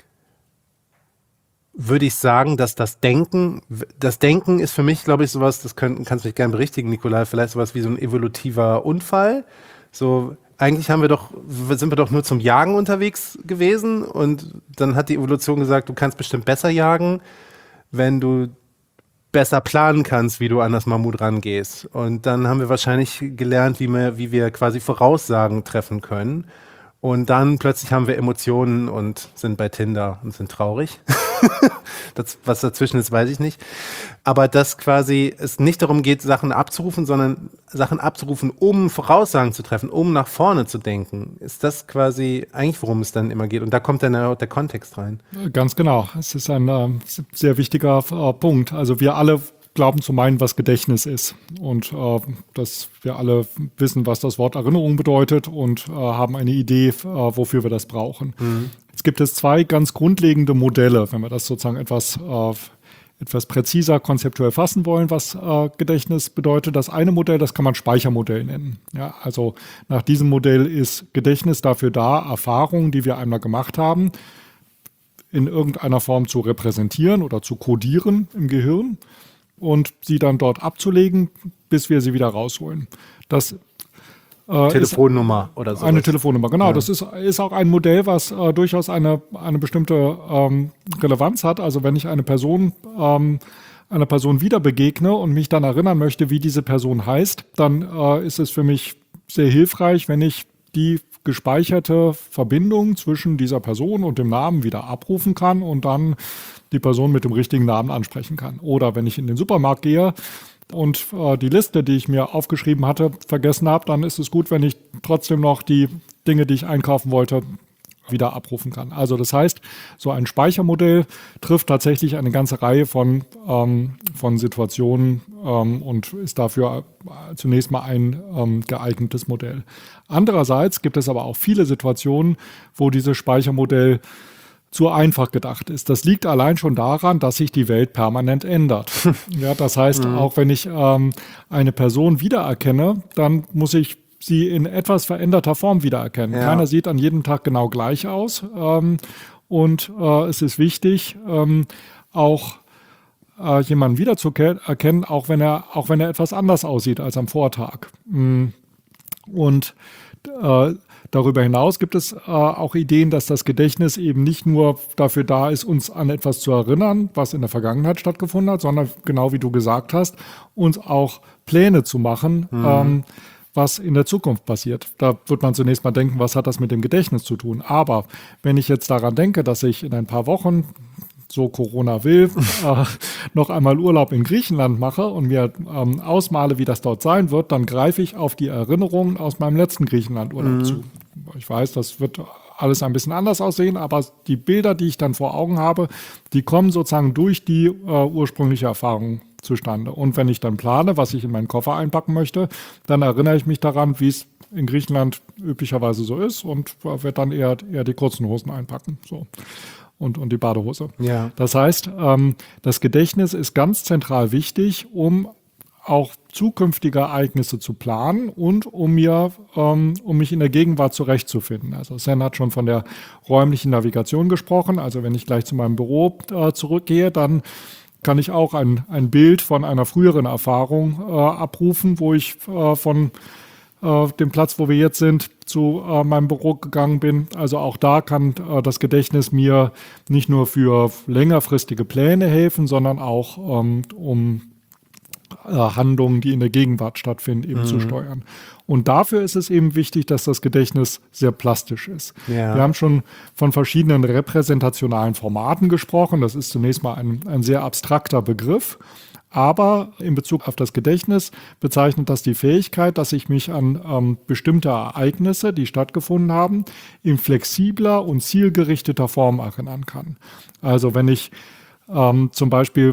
würde ich sagen, dass das Denken, das Denken ist für mich, glaube ich, sowas, das können, kannst du mich gerne berichtigen, Nikolai, vielleicht sowas wie so ein evolutiver Unfall. So, eigentlich haben wir doch, sind wir doch nur zum Jagen unterwegs gewesen und dann hat die Evolution gesagt, du kannst bestimmt besser jagen, wenn du besser planen kannst, wie du an das Mammut rangehst. Und dann haben wir wahrscheinlich gelernt, wie wir, wie wir quasi Voraussagen treffen können. Und dann plötzlich haben wir Emotionen und sind bei Tinder und sind traurig. Das, was dazwischen ist, weiß ich nicht. Aber dass quasi es nicht darum geht, Sachen abzurufen, sondern Sachen abzurufen, um Voraussagen zu treffen, um nach vorne zu denken. Ist das quasi eigentlich, worum es dann immer geht? Und da kommt dann auch der Kontext rein. Ganz genau. Es ist ein äh, sehr wichtiger äh, Punkt. Also wir alle glauben zu meinen, was Gedächtnis ist. Und äh, dass wir alle wissen, was das Wort Erinnerung bedeutet und äh, haben eine Idee, äh, wofür wir das brauchen. Mhm. Jetzt gibt es zwei ganz grundlegende Modelle, wenn wir das sozusagen etwas, äh, etwas präziser konzeptuell fassen wollen, was äh, Gedächtnis bedeutet. Das eine Modell, das kann man Speichermodell nennen. Ja, also nach diesem Modell ist Gedächtnis dafür da, Erfahrungen, die wir einmal gemacht haben, in irgendeiner Form zu repräsentieren oder zu kodieren im Gehirn und sie dann dort abzulegen, bis wir sie wieder rausholen. Das äh, Telefonnummer oder so. Eine Telefonnummer, genau. Ja. Das ist, ist auch ein Modell, was äh, durchaus eine, eine bestimmte ähm, Relevanz hat. Also wenn ich eine Person, ähm, einer Person wieder begegne und mich dann erinnern möchte, wie diese Person heißt, dann äh, ist es für mich sehr hilfreich, wenn ich die gespeicherte Verbindung zwischen dieser Person und dem Namen wieder abrufen kann und dann die Person mit dem richtigen Namen ansprechen kann. Oder wenn ich in den Supermarkt gehe und äh, die Liste, die ich mir aufgeschrieben hatte, vergessen habe, dann ist es gut, wenn ich trotzdem noch die Dinge, die ich einkaufen wollte, wieder abrufen kann. Also das heißt, so ein Speichermodell trifft tatsächlich eine ganze Reihe von, ähm, von Situationen ähm, und ist dafür zunächst mal ein ähm, geeignetes Modell. Andererseits gibt es aber auch viele Situationen, wo dieses Speichermodell zu einfach gedacht ist. Das liegt allein schon daran, dass sich die Welt permanent ändert. Ja, das heißt, mhm. auch wenn ich ähm, eine Person wiedererkenne, dann muss ich sie in etwas veränderter Form wiedererkennen. Ja. Keiner sieht an jedem Tag genau gleich aus. Ähm, und äh, es ist wichtig, ähm, auch äh, jemanden wiederzuerkennen, auch wenn er, auch wenn er etwas anders aussieht als am Vortag. Und äh, darüber hinaus gibt es äh, auch Ideen, dass das Gedächtnis eben nicht nur dafür da ist, uns an etwas zu erinnern, was in der Vergangenheit stattgefunden hat, sondern genau wie du gesagt hast, uns auch Pläne zu machen, mhm. ähm, was in der Zukunft passiert. Da wird man zunächst mal denken, was hat das mit dem Gedächtnis zu tun? Aber wenn ich jetzt daran denke, dass ich in ein paar Wochen, so Corona will, äh, noch einmal Urlaub in Griechenland mache und mir ähm, ausmale, wie das dort sein wird, dann greife ich auf die Erinnerungen aus meinem letzten Griechenland-Urlaub mhm. zu. Ich weiß, das wird alles ein bisschen anders aussehen, aber die Bilder, die ich dann vor Augen habe, die kommen sozusagen durch die äh, ursprüngliche Erfahrung zustande. Und wenn ich dann plane, was ich in meinen Koffer einpacken möchte, dann erinnere ich mich daran, wie es in Griechenland üblicherweise so ist und werde dann eher, eher die kurzen Hosen einpacken. So. Und, und die Badehose. Ja. Das heißt, ähm, das Gedächtnis ist ganz zentral wichtig, um auch zukünftige Ereignisse zu planen und um mir, ähm, um mich in der Gegenwart zurechtzufinden. Also Sen hat schon von der räumlichen Navigation gesprochen. Also wenn ich gleich zu meinem Büro äh, zurückgehe, dann kann ich auch ein, ein Bild von einer früheren Erfahrung äh, abrufen, wo ich äh, von äh, dem Platz, wo wir jetzt sind, zu äh, meinem Büro gegangen bin. Also auch da kann äh, das Gedächtnis mir nicht nur für längerfristige Pläne helfen, sondern auch ähm, um äh, Handlungen, die in der Gegenwart stattfinden, eben mhm. zu steuern. Und dafür ist es eben wichtig, dass das Gedächtnis sehr plastisch ist. Ja. Wir haben schon von verschiedenen repräsentationalen Formaten gesprochen. Das ist zunächst mal ein, ein sehr abstrakter Begriff. Aber in Bezug auf das Gedächtnis bezeichnet das die Fähigkeit, dass ich mich an ähm, bestimmte Ereignisse, die stattgefunden haben, in flexibler und zielgerichteter Form erinnern kann. Also wenn ich ähm, zum Beispiel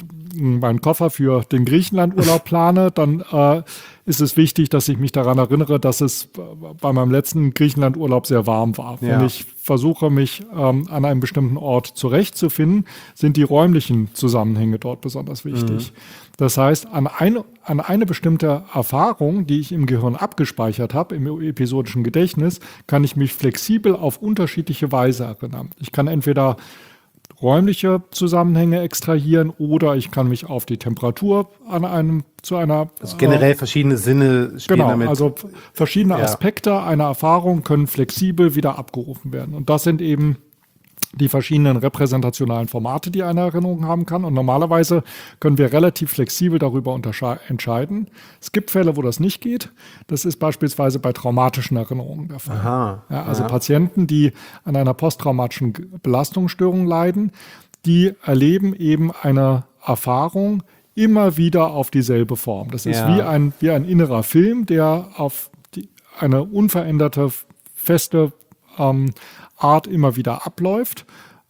meinen Koffer für den Griechenlandurlaub plane, dann äh, ist es wichtig, dass ich mich daran erinnere, dass es bei meinem letzten Griechenlandurlaub sehr warm war. Ja. Wenn ich versuche, mich ähm, an einem bestimmten Ort zurechtzufinden, sind die räumlichen Zusammenhänge dort besonders wichtig. Mhm. Das heißt, an eine, an eine bestimmte Erfahrung, die ich im Gehirn abgespeichert habe, im episodischen Gedächtnis, kann ich mich flexibel auf unterschiedliche Weise erinnern. Ich kann entweder räumliche Zusammenhänge extrahieren oder ich kann mich auf die Temperatur an einem zu einer also generell äh, verschiedene Sinne spielen genau, damit. Also verschiedene ja. Aspekte einer Erfahrung können flexibel wieder abgerufen werden. Und das sind eben die verschiedenen repräsentationalen Formate, die eine Erinnerung haben kann. Und normalerweise können wir relativ flexibel darüber entscheiden. Es gibt Fälle, wo das nicht geht. Das ist beispielsweise bei traumatischen Erinnerungen der Fall. Aha, ja, also aha. Patienten, die an einer posttraumatischen Belastungsstörung leiden, die erleben eben eine Erfahrung immer wieder auf dieselbe Form. Das ist ja. wie ein, wie ein innerer Film, der auf die, eine unveränderte, feste ähm, Art immer wieder abläuft.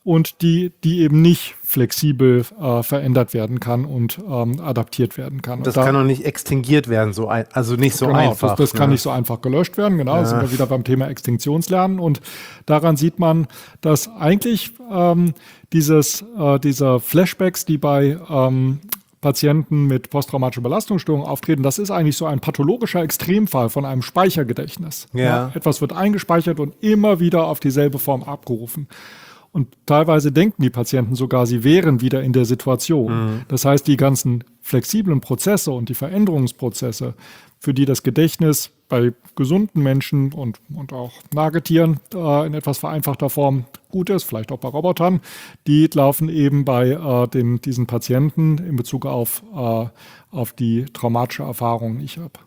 und die, die eben nicht flexibel äh, verändert werden kann und ähm, adaptiert werden kann. Das und da, kann auch nicht extinguiert werden, so ein, also nicht so genau, einfach. Das, das kann ne? nicht so einfach gelöscht werden, genau. Ja. Da sind wir wieder beim Thema Extinktionslernen. Und daran sieht man, dass eigentlich ähm, dieses, äh, diese Flashbacks, die bei ähm, Patienten mit posttraumatischer Belastungsstörung auftreten, das ist eigentlich so ein pathologischer Extremfall von einem Speichergedächtnis. Ja. Ja, etwas wird eingespeichert und immer wieder auf dieselbe Form abgerufen. Und teilweise denken die Patienten sogar, sie wären wieder in der Situation. Mhm. Das heißt, die ganzen flexiblen Prozesse und die Veränderungsprozesse, für die das Gedächtnis bei gesunden Menschen und, und auch Nagetieren äh, in etwas vereinfachter Form gut ist, vielleicht auch bei Robotern, die laufen eben bei äh, den, diesen Patienten in Bezug auf, äh, auf die traumatische Erfahrung nicht ab.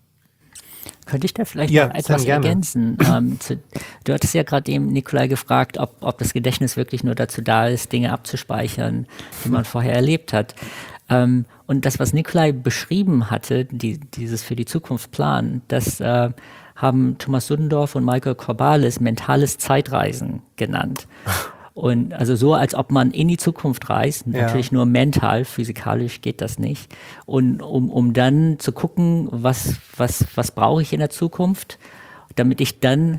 Könnte ich da vielleicht ja, noch etwas ergänzen? Ähm, zu, du hattest ja gerade eben, Nikolai, gefragt, ob, ob das Gedächtnis wirklich nur dazu da ist, Dinge abzuspeichern, die man vorher erlebt hat. Ähm, und das, was Nikolai beschrieben hatte, die, dieses für die Zukunft planen, das äh, haben Thomas Suddendorf und Michael Corballis mentales Zeitreisen genannt. Und also so, als ob man in die Zukunft reist, natürlich ja. nur mental, physikalisch geht das nicht. Und um, um dann zu gucken, was, was, was brauche ich in der Zukunft, damit ich dann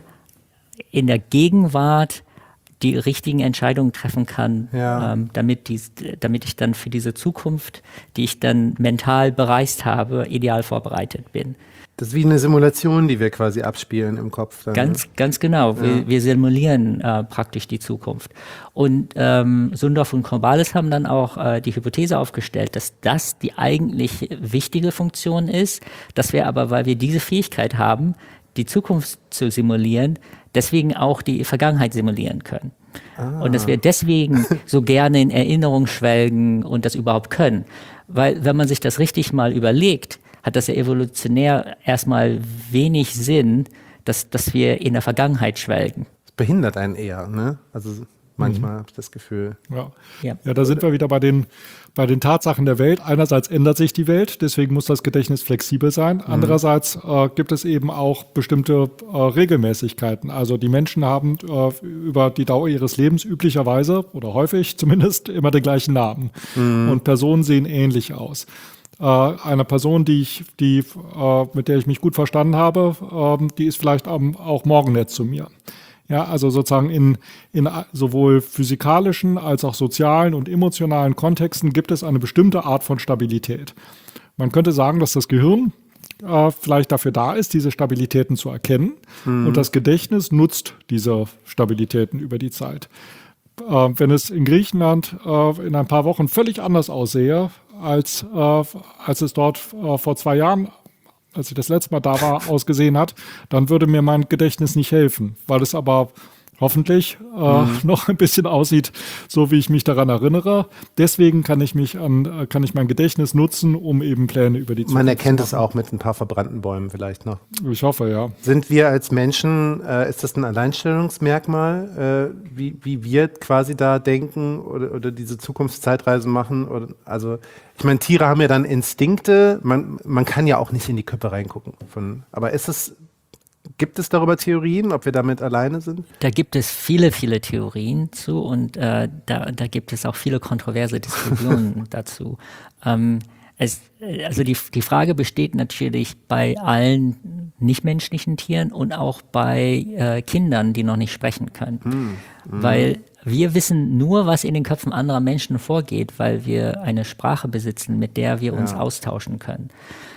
in der Gegenwart die richtigen Entscheidungen treffen kann, ja. ähm, damit, die, damit ich dann für diese Zukunft, die ich dann mental bereist habe, ideal vorbereitet bin. Das ist wie eine Simulation, die wir quasi abspielen im Kopf. Dann, ganz, ganz genau. Ja. Wir, wir simulieren äh, praktisch die Zukunft. Und ähm, Suddendorf und Corballis haben dann auch äh, die Hypothese aufgestellt, dass das die eigentlich wichtige Funktion ist, dass wir aber, weil wir diese Fähigkeit haben, die Zukunft zu simulieren, deswegen auch die Vergangenheit simulieren können. Ah. Und dass wir deswegen so gerne in Erinnerung schwelgen und das überhaupt können. Weil wenn man sich das richtig mal überlegt, hat das ja evolutionär erstmal wenig Sinn, dass, dass wir in der Vergangenheit schwelgen. Das behindert einen eher, ne? Also manchmal mhm. habe ich das Gefühl. Ja. Ja. ja, da sind wir wieder bei den, bei den Tatsachen der Welt. Einerseits ändert sich die Welt, deswegen muss das Gedächtnis flexibel sein. Mhm. Andererseits äh, gibt es eben auch bestimmte äh, Regelmäßigkeiten. Also die Menschen haben äh, über die Dauer ihres Lebens üblicherweise oder häufig zumindest immer den gleichen Namen. Mhm. Und Personen sehen ähnlich aus. Eine Person, die ich, die, äh, mit der ich mich gut verstanden habe, äh, die ist vielleicht ähm, auch morgen nett zu mir. Ja, also sozusagen in, in sowohl physikalischen als auch sozialen und emotionalen Kontexten gibt es eine bestimmte Art von Stabilität. Man könnte sagen, dass das Gehirn äh, vielleicht dafür da ist, diese Stabilitäten zu erkennen, mhm. und das Gedächtnis nutzt diese Stabilitäten über die Zeit. Äh, wenn es in Griechenland äh, in ein paar Wochen völlig anders aussehe, als, äh, als es dort äh, vor zwei Jahren, als ich das letzte Mal da war, ausgesehen hat, dann würde mir mein Gedächtnis nicht helfen, weil es aber hoffentlich äh, mhm. noch ein bisschen aussieht, so wie ich mich daran erinnere. Deswegen kann ich mich an, kann ich mein Gedächtnis nutzen, um eben Pläne über die Zukunft zu machen. Man erkennt es auch mit ein paar verbrannten Bäumen vielleicht noch. Ich hoffe, ja. Sind wir als Menschen, äh, ist das ein Alleinstellungsmerkmal, äh, wie, wie wir quasi da denken oder, oder diese Zukunftszeitreisen machen? Oder, also ich meine, Tiere haben ja dann Instinkte, man, man kann ja auch nicht in die Köpfe reingucken. Von, aber ist es Gibt es darüber Theorien, ob wir damit alleine sind? Da gibt es viele, viele Theorien zu und äh, da, da gibt es auch viele kontroverse Diskussionen dazu. Ähm, es, also die, die Frage besteht natürlich bei allen nichtmenschlichen Tieren und auch bei äh, Kindern, die noch nicht sprechen können. Hm. Hm. Weil wir wissen nur, was in den Köpfen anderer Menschen vorgeht, weil wir eine Sprache besitzen, mit der wir uns ja. austauschen können.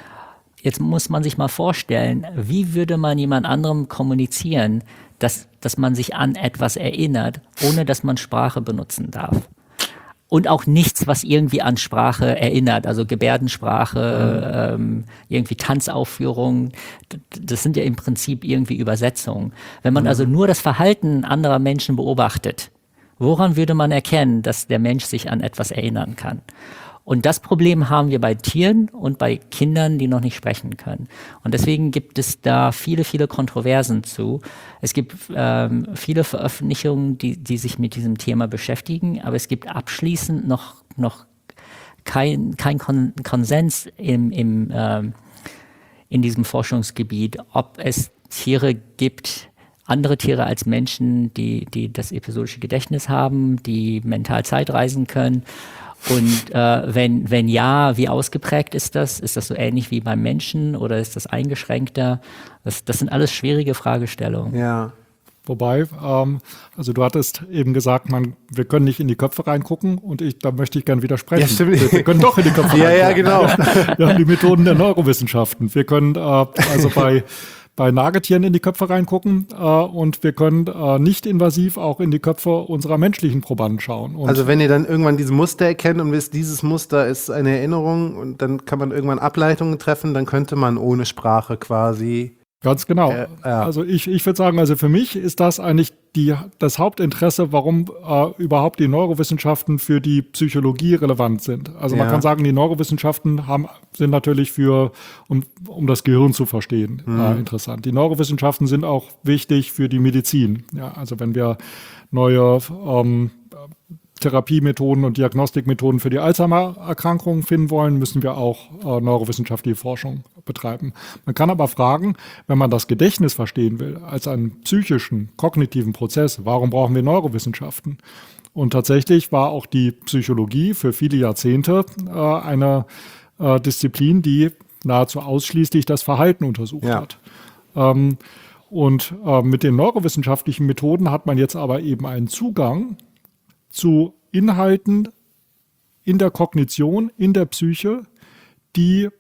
Jetzt muss man sich mal vorstellen, wie würde man jemand anderem kommunizieren, dass, dass man sich an etwas erinnert, ohne dass man Sprache benutzen darf. Und auch nichts, was irgendwie an Sprache erinnert, also Gebärdensprache, mhm. ähm, irgendwie Tanzaufführungen, das sind ja im Prinzip irgendwie Übersetzungen. Wenn man mhm. also nur das Verhalten anderer Menschen beobachtet, woran würde man erkennen, dass der Mensch sich an etwas erinnern kann? Und das Problem haben wir bei Tieren und bei Kindern, die noch nicht sprechen können. Und deswegen gibt es da viele, viele Kontroversen zu. Es gibt ähm, viele Veröffentlichungen, die, die sich mit diesem Thema beschäftigen, aber es gibt abschließend noch, noch kein, kein Kon- Konsens im, im, ähm, in diesem Forschungsgebiet, ob es Tiere gibt, andere Tiere als Menschen, die, die das episodische Gedächtnis haben, die mental Zeitreisen können? Und äh, wenn, wenn ja, wie ausgeprägt ist das? Ist das so ähnlich wie beim Menschen oder ist das eingeschränkter? Das, das sind alles schwierige Fragestellungen. Ja. Wobei, ähm, also du hattest eben gesagt, man, wir können nicht in die Köpfe reingucken und ich, da möchte ich gern widersprechen. Ja, stimmt. Wir, wir können doch in die Köpfe Ja, reingucken. ja, genau. Wir haben die Methoden der Neurowissenschaften. Wir können äh, also bei, bei Nagetieren in die Köpfe reingucken äh, und wir können äh, nicht invasiv auch in die Köpfe unserer menschlichen Probanden schauen. Und Also wenn ihr dann irgendwann diese Muster erkennt und wisst, dieses Muster ist eine Erinnerung und dann kann man irgendwann Ableitungen treffen, dann könnte man ohne Sprache quasi... Ganz genau. Äh, ja. Also ich, ich würde sagen, also für mich ist das eigentlich die, das Hauptinteresse, warum äh, überhaupt die Neurowissenschaften für die Psychologie relevant sind. Also man Ja. kann sagen, die Neurowissenschaften haben, sind natürlich für, um, um das Gehirn zu verstehen, Mhm. äh, interessant. Die Neurowissenschaften sind auch wichtig für die Medizin. Ja, also wenn wir neue ähm, Therapiemethoden und Diagnostikmethoden für die Alzheimer-Erkrankungen finden wollen, müssen wir auch äh, neurowissenschaftliche Forschung betreiben. Man kann aber fragen, wenn man das Gedächtnis verstehen will, als einen psychischen, kognitiven Prozess, warum brauchen wir Neurowissenschaften? Und tatsächlich war auch die Psychologie für viele Jahrzehnte äh, eine äh, Disziplin, die nahezu ausschließlich das Verhalten untersucht Ja. hat. Ähm, und äh, mit den neurowissenschaftlichen Methoden hat man jetzt aber eben einen Zugang zu Inhalten in der Kognition, in der Psyche, die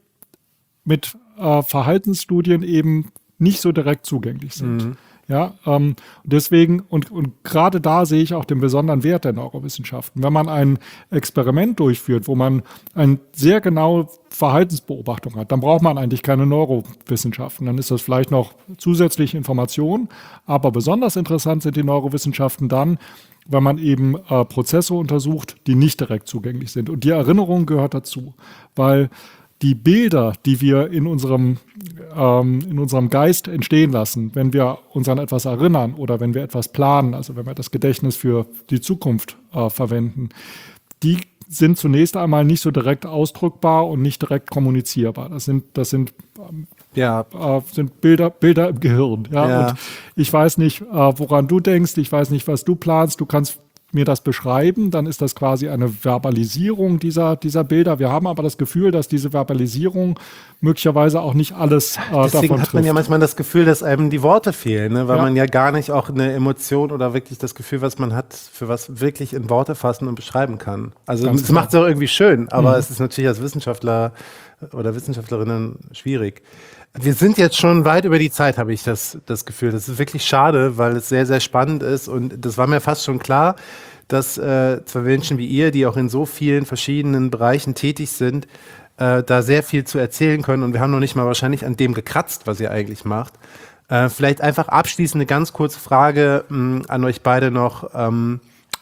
mit äh, Verhaltensstudien eben nicht so direkt zugänglich sind. Mhm. Ja, ähm, deswegen, und, und gerade da sehe ich auch den besonderen Wert der Neurowissenschaften. Wenn man ein Experiment durchführt, wo man eine sehr genaue Verhaltensbeobachtung hat, dann braucht man eigentlich keine Neurowissenschaften. Dann ist das vielleicht noch zusätzliche Information. Aber besonders interessant sind die Neurowissenschaften dann, weil man eben äh, Prozesse untersucht, die nicht direkt zugänglich sind. Und die Erinnerung gehört dazu, weil die Bilder, die wir in unserem, ähm, in unserem Geist entstehen lassen, wenn wir uns an etwas erinnern oder wenn wir etwas planen, also wenn wir das Gedächtnis für die Zukunft äh, verwenden, die sind zunächst einmal nicht so direkt ausdrückbar und nicht direkt kommunizierbar. Das sind, das sind ähm, Ja, äh, sind Bilder, Bilder im Gehirn. Ja? Ja. Und ich weiß nicht, äh, woran du denkst, ich weiß nicht, was du planst, du kannst mir das beschreiben, dann ist das quasi eine Verbalisierung dieser, dieser Bilder. Wir haben aber das Gefühl, dass diese Verbalisierung möglicherweise auch nicht alles äh, deswegen davon hat man trifft. ja manchmal das Gefühl, dass einem die Worte fehlen, ne? weil Ja. man ja gar nicht auch eine Emotion oder wirklich das Gefühl, was man hat, für was wirklich in Worte fassen und beschreiben kann. Also Ganz es genau. macht es auch irgendwie schön, aber Mhm. es ist natürlich als Wissenschaftler oder Wissenschaftlerinnen schwierig. Wir sind jetzt schon weit über die Zeit, habe ich das, das Gefühl. Das ist wirklich schade, weil es sehr, sehr spannend ist und das war mir fast schon klar, dass äh, zwei Menschen wie ihr, die auch in so vielen verschiedenen Bereichen tätig sind, äh, da sehr viel zu erzählen können. Und wir haben noch nicht mal wahrscheinlich an dem gekratzt, was ihr eigentlich macht. Äh, vielleicht einfach abschließend eine ganz kurze Frage mh, an euch beide noch. Ähm,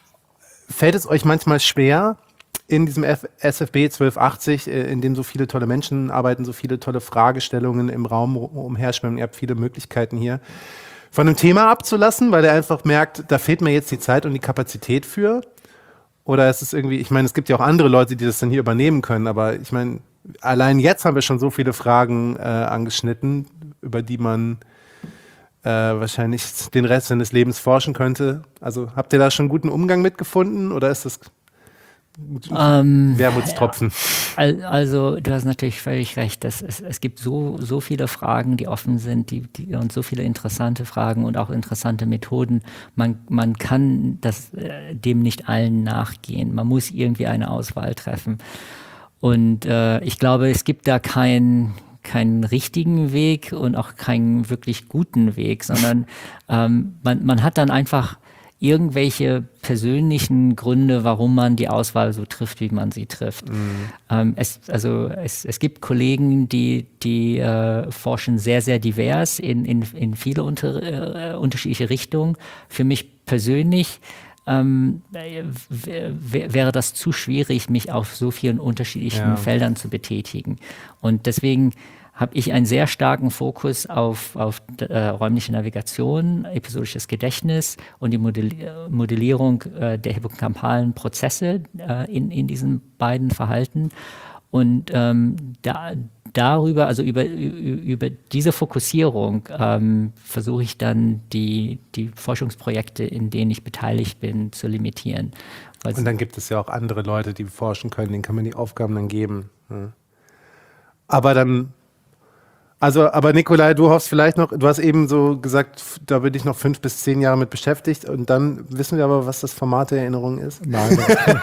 fällt es euch manchmal schwer, in diesem F- S F B zwölf achtzig, äh, in dem so viele tolle Menschen arbeiten, so viele tolle Fragestellungen im Raum umherschwimmen, ihr habt viele Möglichkeiten hier, von einem Thema abzulassen, weil er einfach merkt, da fehlt mir jetzt die Zeit und die Kapazität für? Oder ist es irgendwie, ich meine, es gibt ja auch andere Leute, die das dann hier übernehmen können, aber ich meine, allein jetzt haben wir schon so viele Fragen äh, angeschnitten, über die man äh, wahrscheinlich den Rest seines Lebens forschen könnte. Also habt ihr da schon einen guten Umgang mitgefunden oder ist das Ähm, Wermutstropfen? Al- Also, du hast natürlich völlig recht. Dass es, es gibt so, so viele Fragen, die offen sind, die, die, und so viele interessante Fragen und auch interessante Methoden. Man, man kann das, äh, dem nicht allen nachgehen. Man muss irgendwie eine Auswahl treffen. Und äh, ich glaube, es gibt da keinen keinen richtigen Weg und auch keinen wirklich guten Weg, sondern ähm, man, man hat dann einfach irgendwelche persönlichen Gründe, warum man die Auswahl so trifft, wie man sie trifft. Mhm. Ähm, es, also es, es gibt Kollegen, die, die äh, forschen sehr, sehr divers in, in, in viele unter, äh, unterschiedliche Richtungen. Für mich persönlich ähm, wäre das zu schwierig, mich auf so vielen unterschiedlichen Ja. Feldern zu betätigen. Und deswegen habe ich einen sehr starken Fokus auf, auf äh, räumliche Navigation, episodisches Gedächtnis und die Modelli- Modellierung äh, der hippocampalen Prozesse äh, in, in diesen beiden Verhalten. Und ähm, da, darüber, also über, über diese Fokussierung ähm, versuche ich dann die, die Forschungsprojekte, in denen ich beteiligt bin, zu limitieren. Und dann gibt es ja auch andere Leute, die forschen können, denen kann man die Aufgaben dann geben. Ja. Aber dann, also, aber Nikolai, du hoffst vielleicht noch, du hast eben so gesagt, da bin ich noch fünf bis zehn Jahre mit beschäftigt und dann wissen wir aber, was das Format der Erinnerung ist? Nein.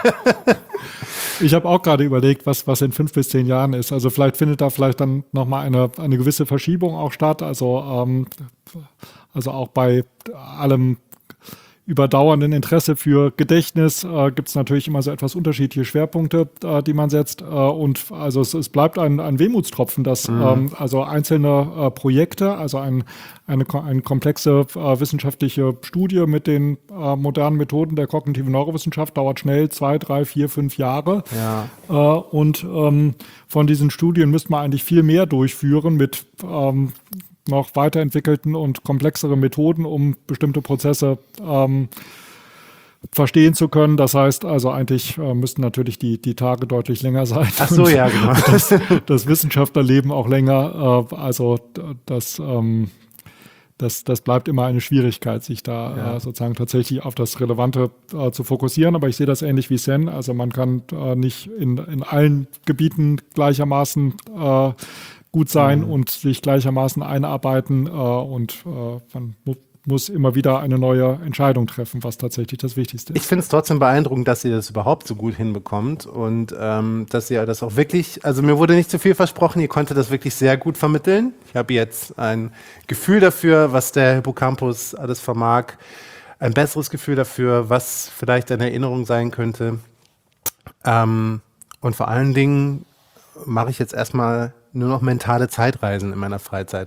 Ich habe auch gerade überlegt, was, was in fünf bis zehn Jahren ist. Also vielleicht findet da vielleicht dann nochmal eine, eine gewisse Verschiebung auch statt. Also, ähm, also auch bei allem überdauernden Interesse für Gedächtnis äh, gibt es natürlich immer so etwas unterschiedliche Schwerpunkte, äh, die man setzt. Äh, und also es, es bleibt ein, ein Wehmutstropfen, dass mhm. ähm, also einzelne äh, Projekte, also ein, eine, eine komplexe äh, wissenschaftliche Studie mit den äh, modernen Methoden der kognitiven Neurowissenschaft dauert schnell zwei, drei, vier, fünf Jahre. Ja. Äh, und ähm, von diesen Studien müsste man eigentlich viel mehr durchführen mit ähm, noch weiterentwickelten und komplexere Methoden, um bestimmte Prozesse ähm, verstehen zu können. Das heißt also eigentlich äh, müssten natürlich die, die Tage deutlich länger sein. Ach so, ja, genau. Das, das Wissenschaftlerleben auch länger. Äh, also das, ähm, das, das bleibt immer eine Schwierigkeit, sich da ja. äh, sozusagen tatsächlich auf das Relevante äh, zu fokussieren. Aber ich sehe das ähnlich wie Sen. Also man kann äh, nicht in, in allen Gebieten gleichermaßen äh, gut sein mhm. und sich gleichermaßen einarbeiten äh, und äh, man mu- muss immer wieder eine neue Entscheidung treffen, was tatsächlich das Wichtigste ist. Ich finde es trotzdem beeindruckend, dass ihr das überhaupt so gut hinbekommt und ähm, dass ihr das auch wirklich, also mir wurde nicht zu viel versprochen, ihr konntet das wirklich sehr gut vermitteln. Ich habe jetzt ein Gefühl dafür, was der Hippocampus alles vermag, ein besseres Gefühl dafür, was vielleicht eine Erinnerung sein könnte. Ähm, und vor allen Dingen mache ich jetzt erstmal nur noch mentale Zeitreisen in meiner Freizeit.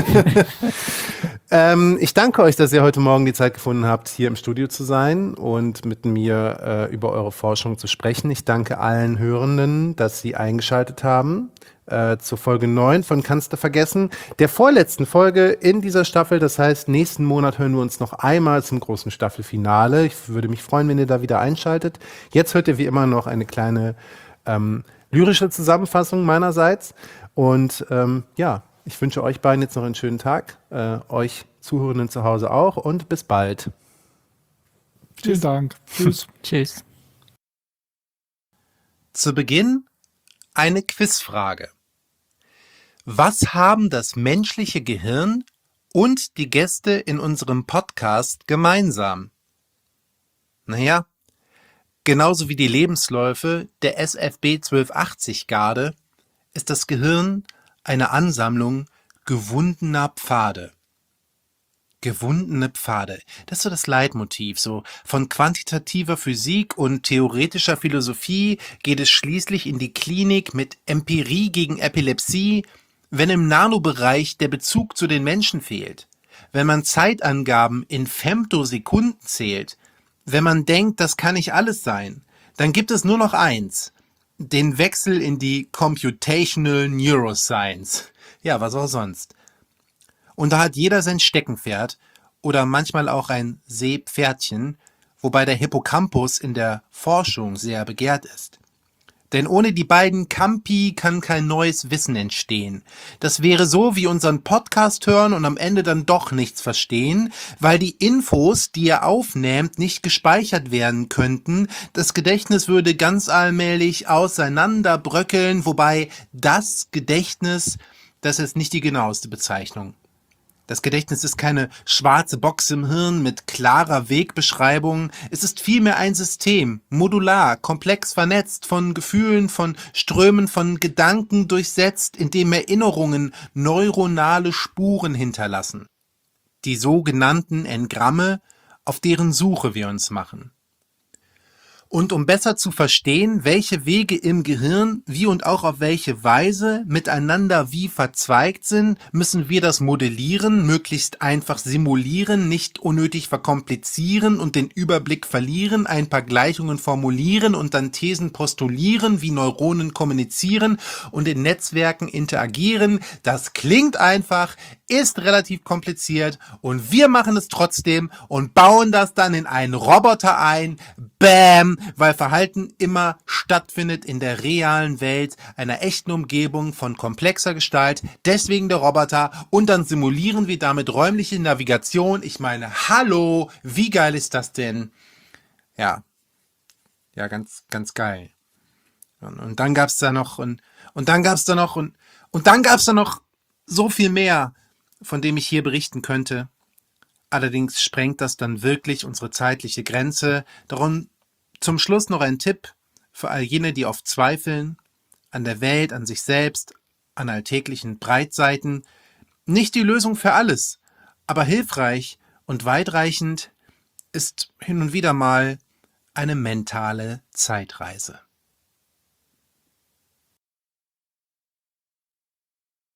ähm, ich danke euch, dass ihr heute Morgen die Zeit gefunden habt, hier im Studio zu sein und mit mir äh, über eure Forschung zu sprechen. Ich danke allen Hörenden, dass sie eingeschaltet haben äh, zur Folge neun von Kannst du vergessen, der vorletzten Folge in dieser Staffel. Das heißt, nächsten Monat hören wir uns noch einmal zum großen Staffelfinale. Ich würde mich freuen, wenn ihr da wieder einschaltet. Jetzt hört ihr wie immer noch eine kleine ähm, lyrische Zusammenfassung meinerseits. Und ähm, ja, ich wünsche euch beiden jetzt noch einen schönen Tag, äh, euch Zuhörenden zu Hause auch und bis bald. Vielen Tschüss. Dank. Tschüss. Tschüss. Zu Beginn eine Quizfrage. Was haben das menschliche Gehirn und die Gäste in unserem Podcast gemeinsam? Naja, genauso wie die Lebensläufe der S F B zwölf achtzig Garde ist das Gehirn eine Ansammlung gewundener Pfade. Gewundene Pfade, das ist so das Leitmotiv. So von quantitativer Physik und theoretischer Philosophie geht es schließlich in die Klinik mit Empirie gegen Epilepsie, wenn im Nanobereich der Bezug zu den Menschen fehlt, wenn man Zeitangaben in Femtosekunden zählt, wenn man denkt, das kann nicht alles sein, dann gibt es nur noch eins: den Wechsel in die Computational Neuroscience. Ja, was auch sonst. Und da hat jeder sein Steckenpferd oder manchmal auch ein Seepferdchen, wobei der Hippocampus in der Forschung sehr begehrt ist. Denn ohne die beiden Campi kann kein neues Wissen entstehen. Das wäre so wie unseren Podcast hören und am Ende dann doch nichts verstehen, weil die Infos, die ihr aufnehmt, nicht gespeichert werden könnten. Das Gedächtnis würde ganz allmählich auseinanderbröckeln, wobei das Gedächtnis, das ist nicht die genaueste Bezeichnung. Das Gedächtnis ist keine schwarze Box im Hirn mit klarer Wegbeschreibung. Es ist vielmehr ein System, modular, komplex vernetzt, von Gefühlen, von Strömen, von Gedanken durchsetzt, in dem Erinnerungen neuronale Spuren hinterlassen. Die sogenannten Engramme, auf deren Suche wir uns machen. Und um besser zu verstehen, welche Wege im Gehirn wie und auch auf welche Weise miteinander wie verzweigt sind, müssen wir das modellieren, möglichst einfach simulieren, nicht unnötig verkomplizieren und den Überblick verlieren, ein paar Gleichungen formulieren und dann Thesen postulieren, wie Neuronen kommunizieren und in Netzwerken interagieren. Das klingt einfach, ist relativ kompliziert und wir machen es trotzdem und bauen das dann in einen Roboter ein. Bam! Weil Verhalten immer stattfindet in der realen Welt, einer echten Umgebung von komplexer Gestalt. Deswegen der Roboter und dann simulieren wir damit räumliche Navigation. Ich meine, hallo, wie geil ist das denn? Ja, ja, ganz, ganz geil. Und, und dann gab's da noch und, und dann gab's da noch und, und dann gab's da noch so viel mehr, von dem ich hier berichten könnte. Allerdings sprengt das dann wirklich unsere zeitliche Grenze. Darum zum Schluss noch ein Tipp für all jene, die oft zweifeln, an der Welt, an sich selbst, an alltäglichen Breitseiten. Nicht die Lösung für alles, aber hilfreich und weitreichend ist hin und wieder mal eine mentale Zeitreise.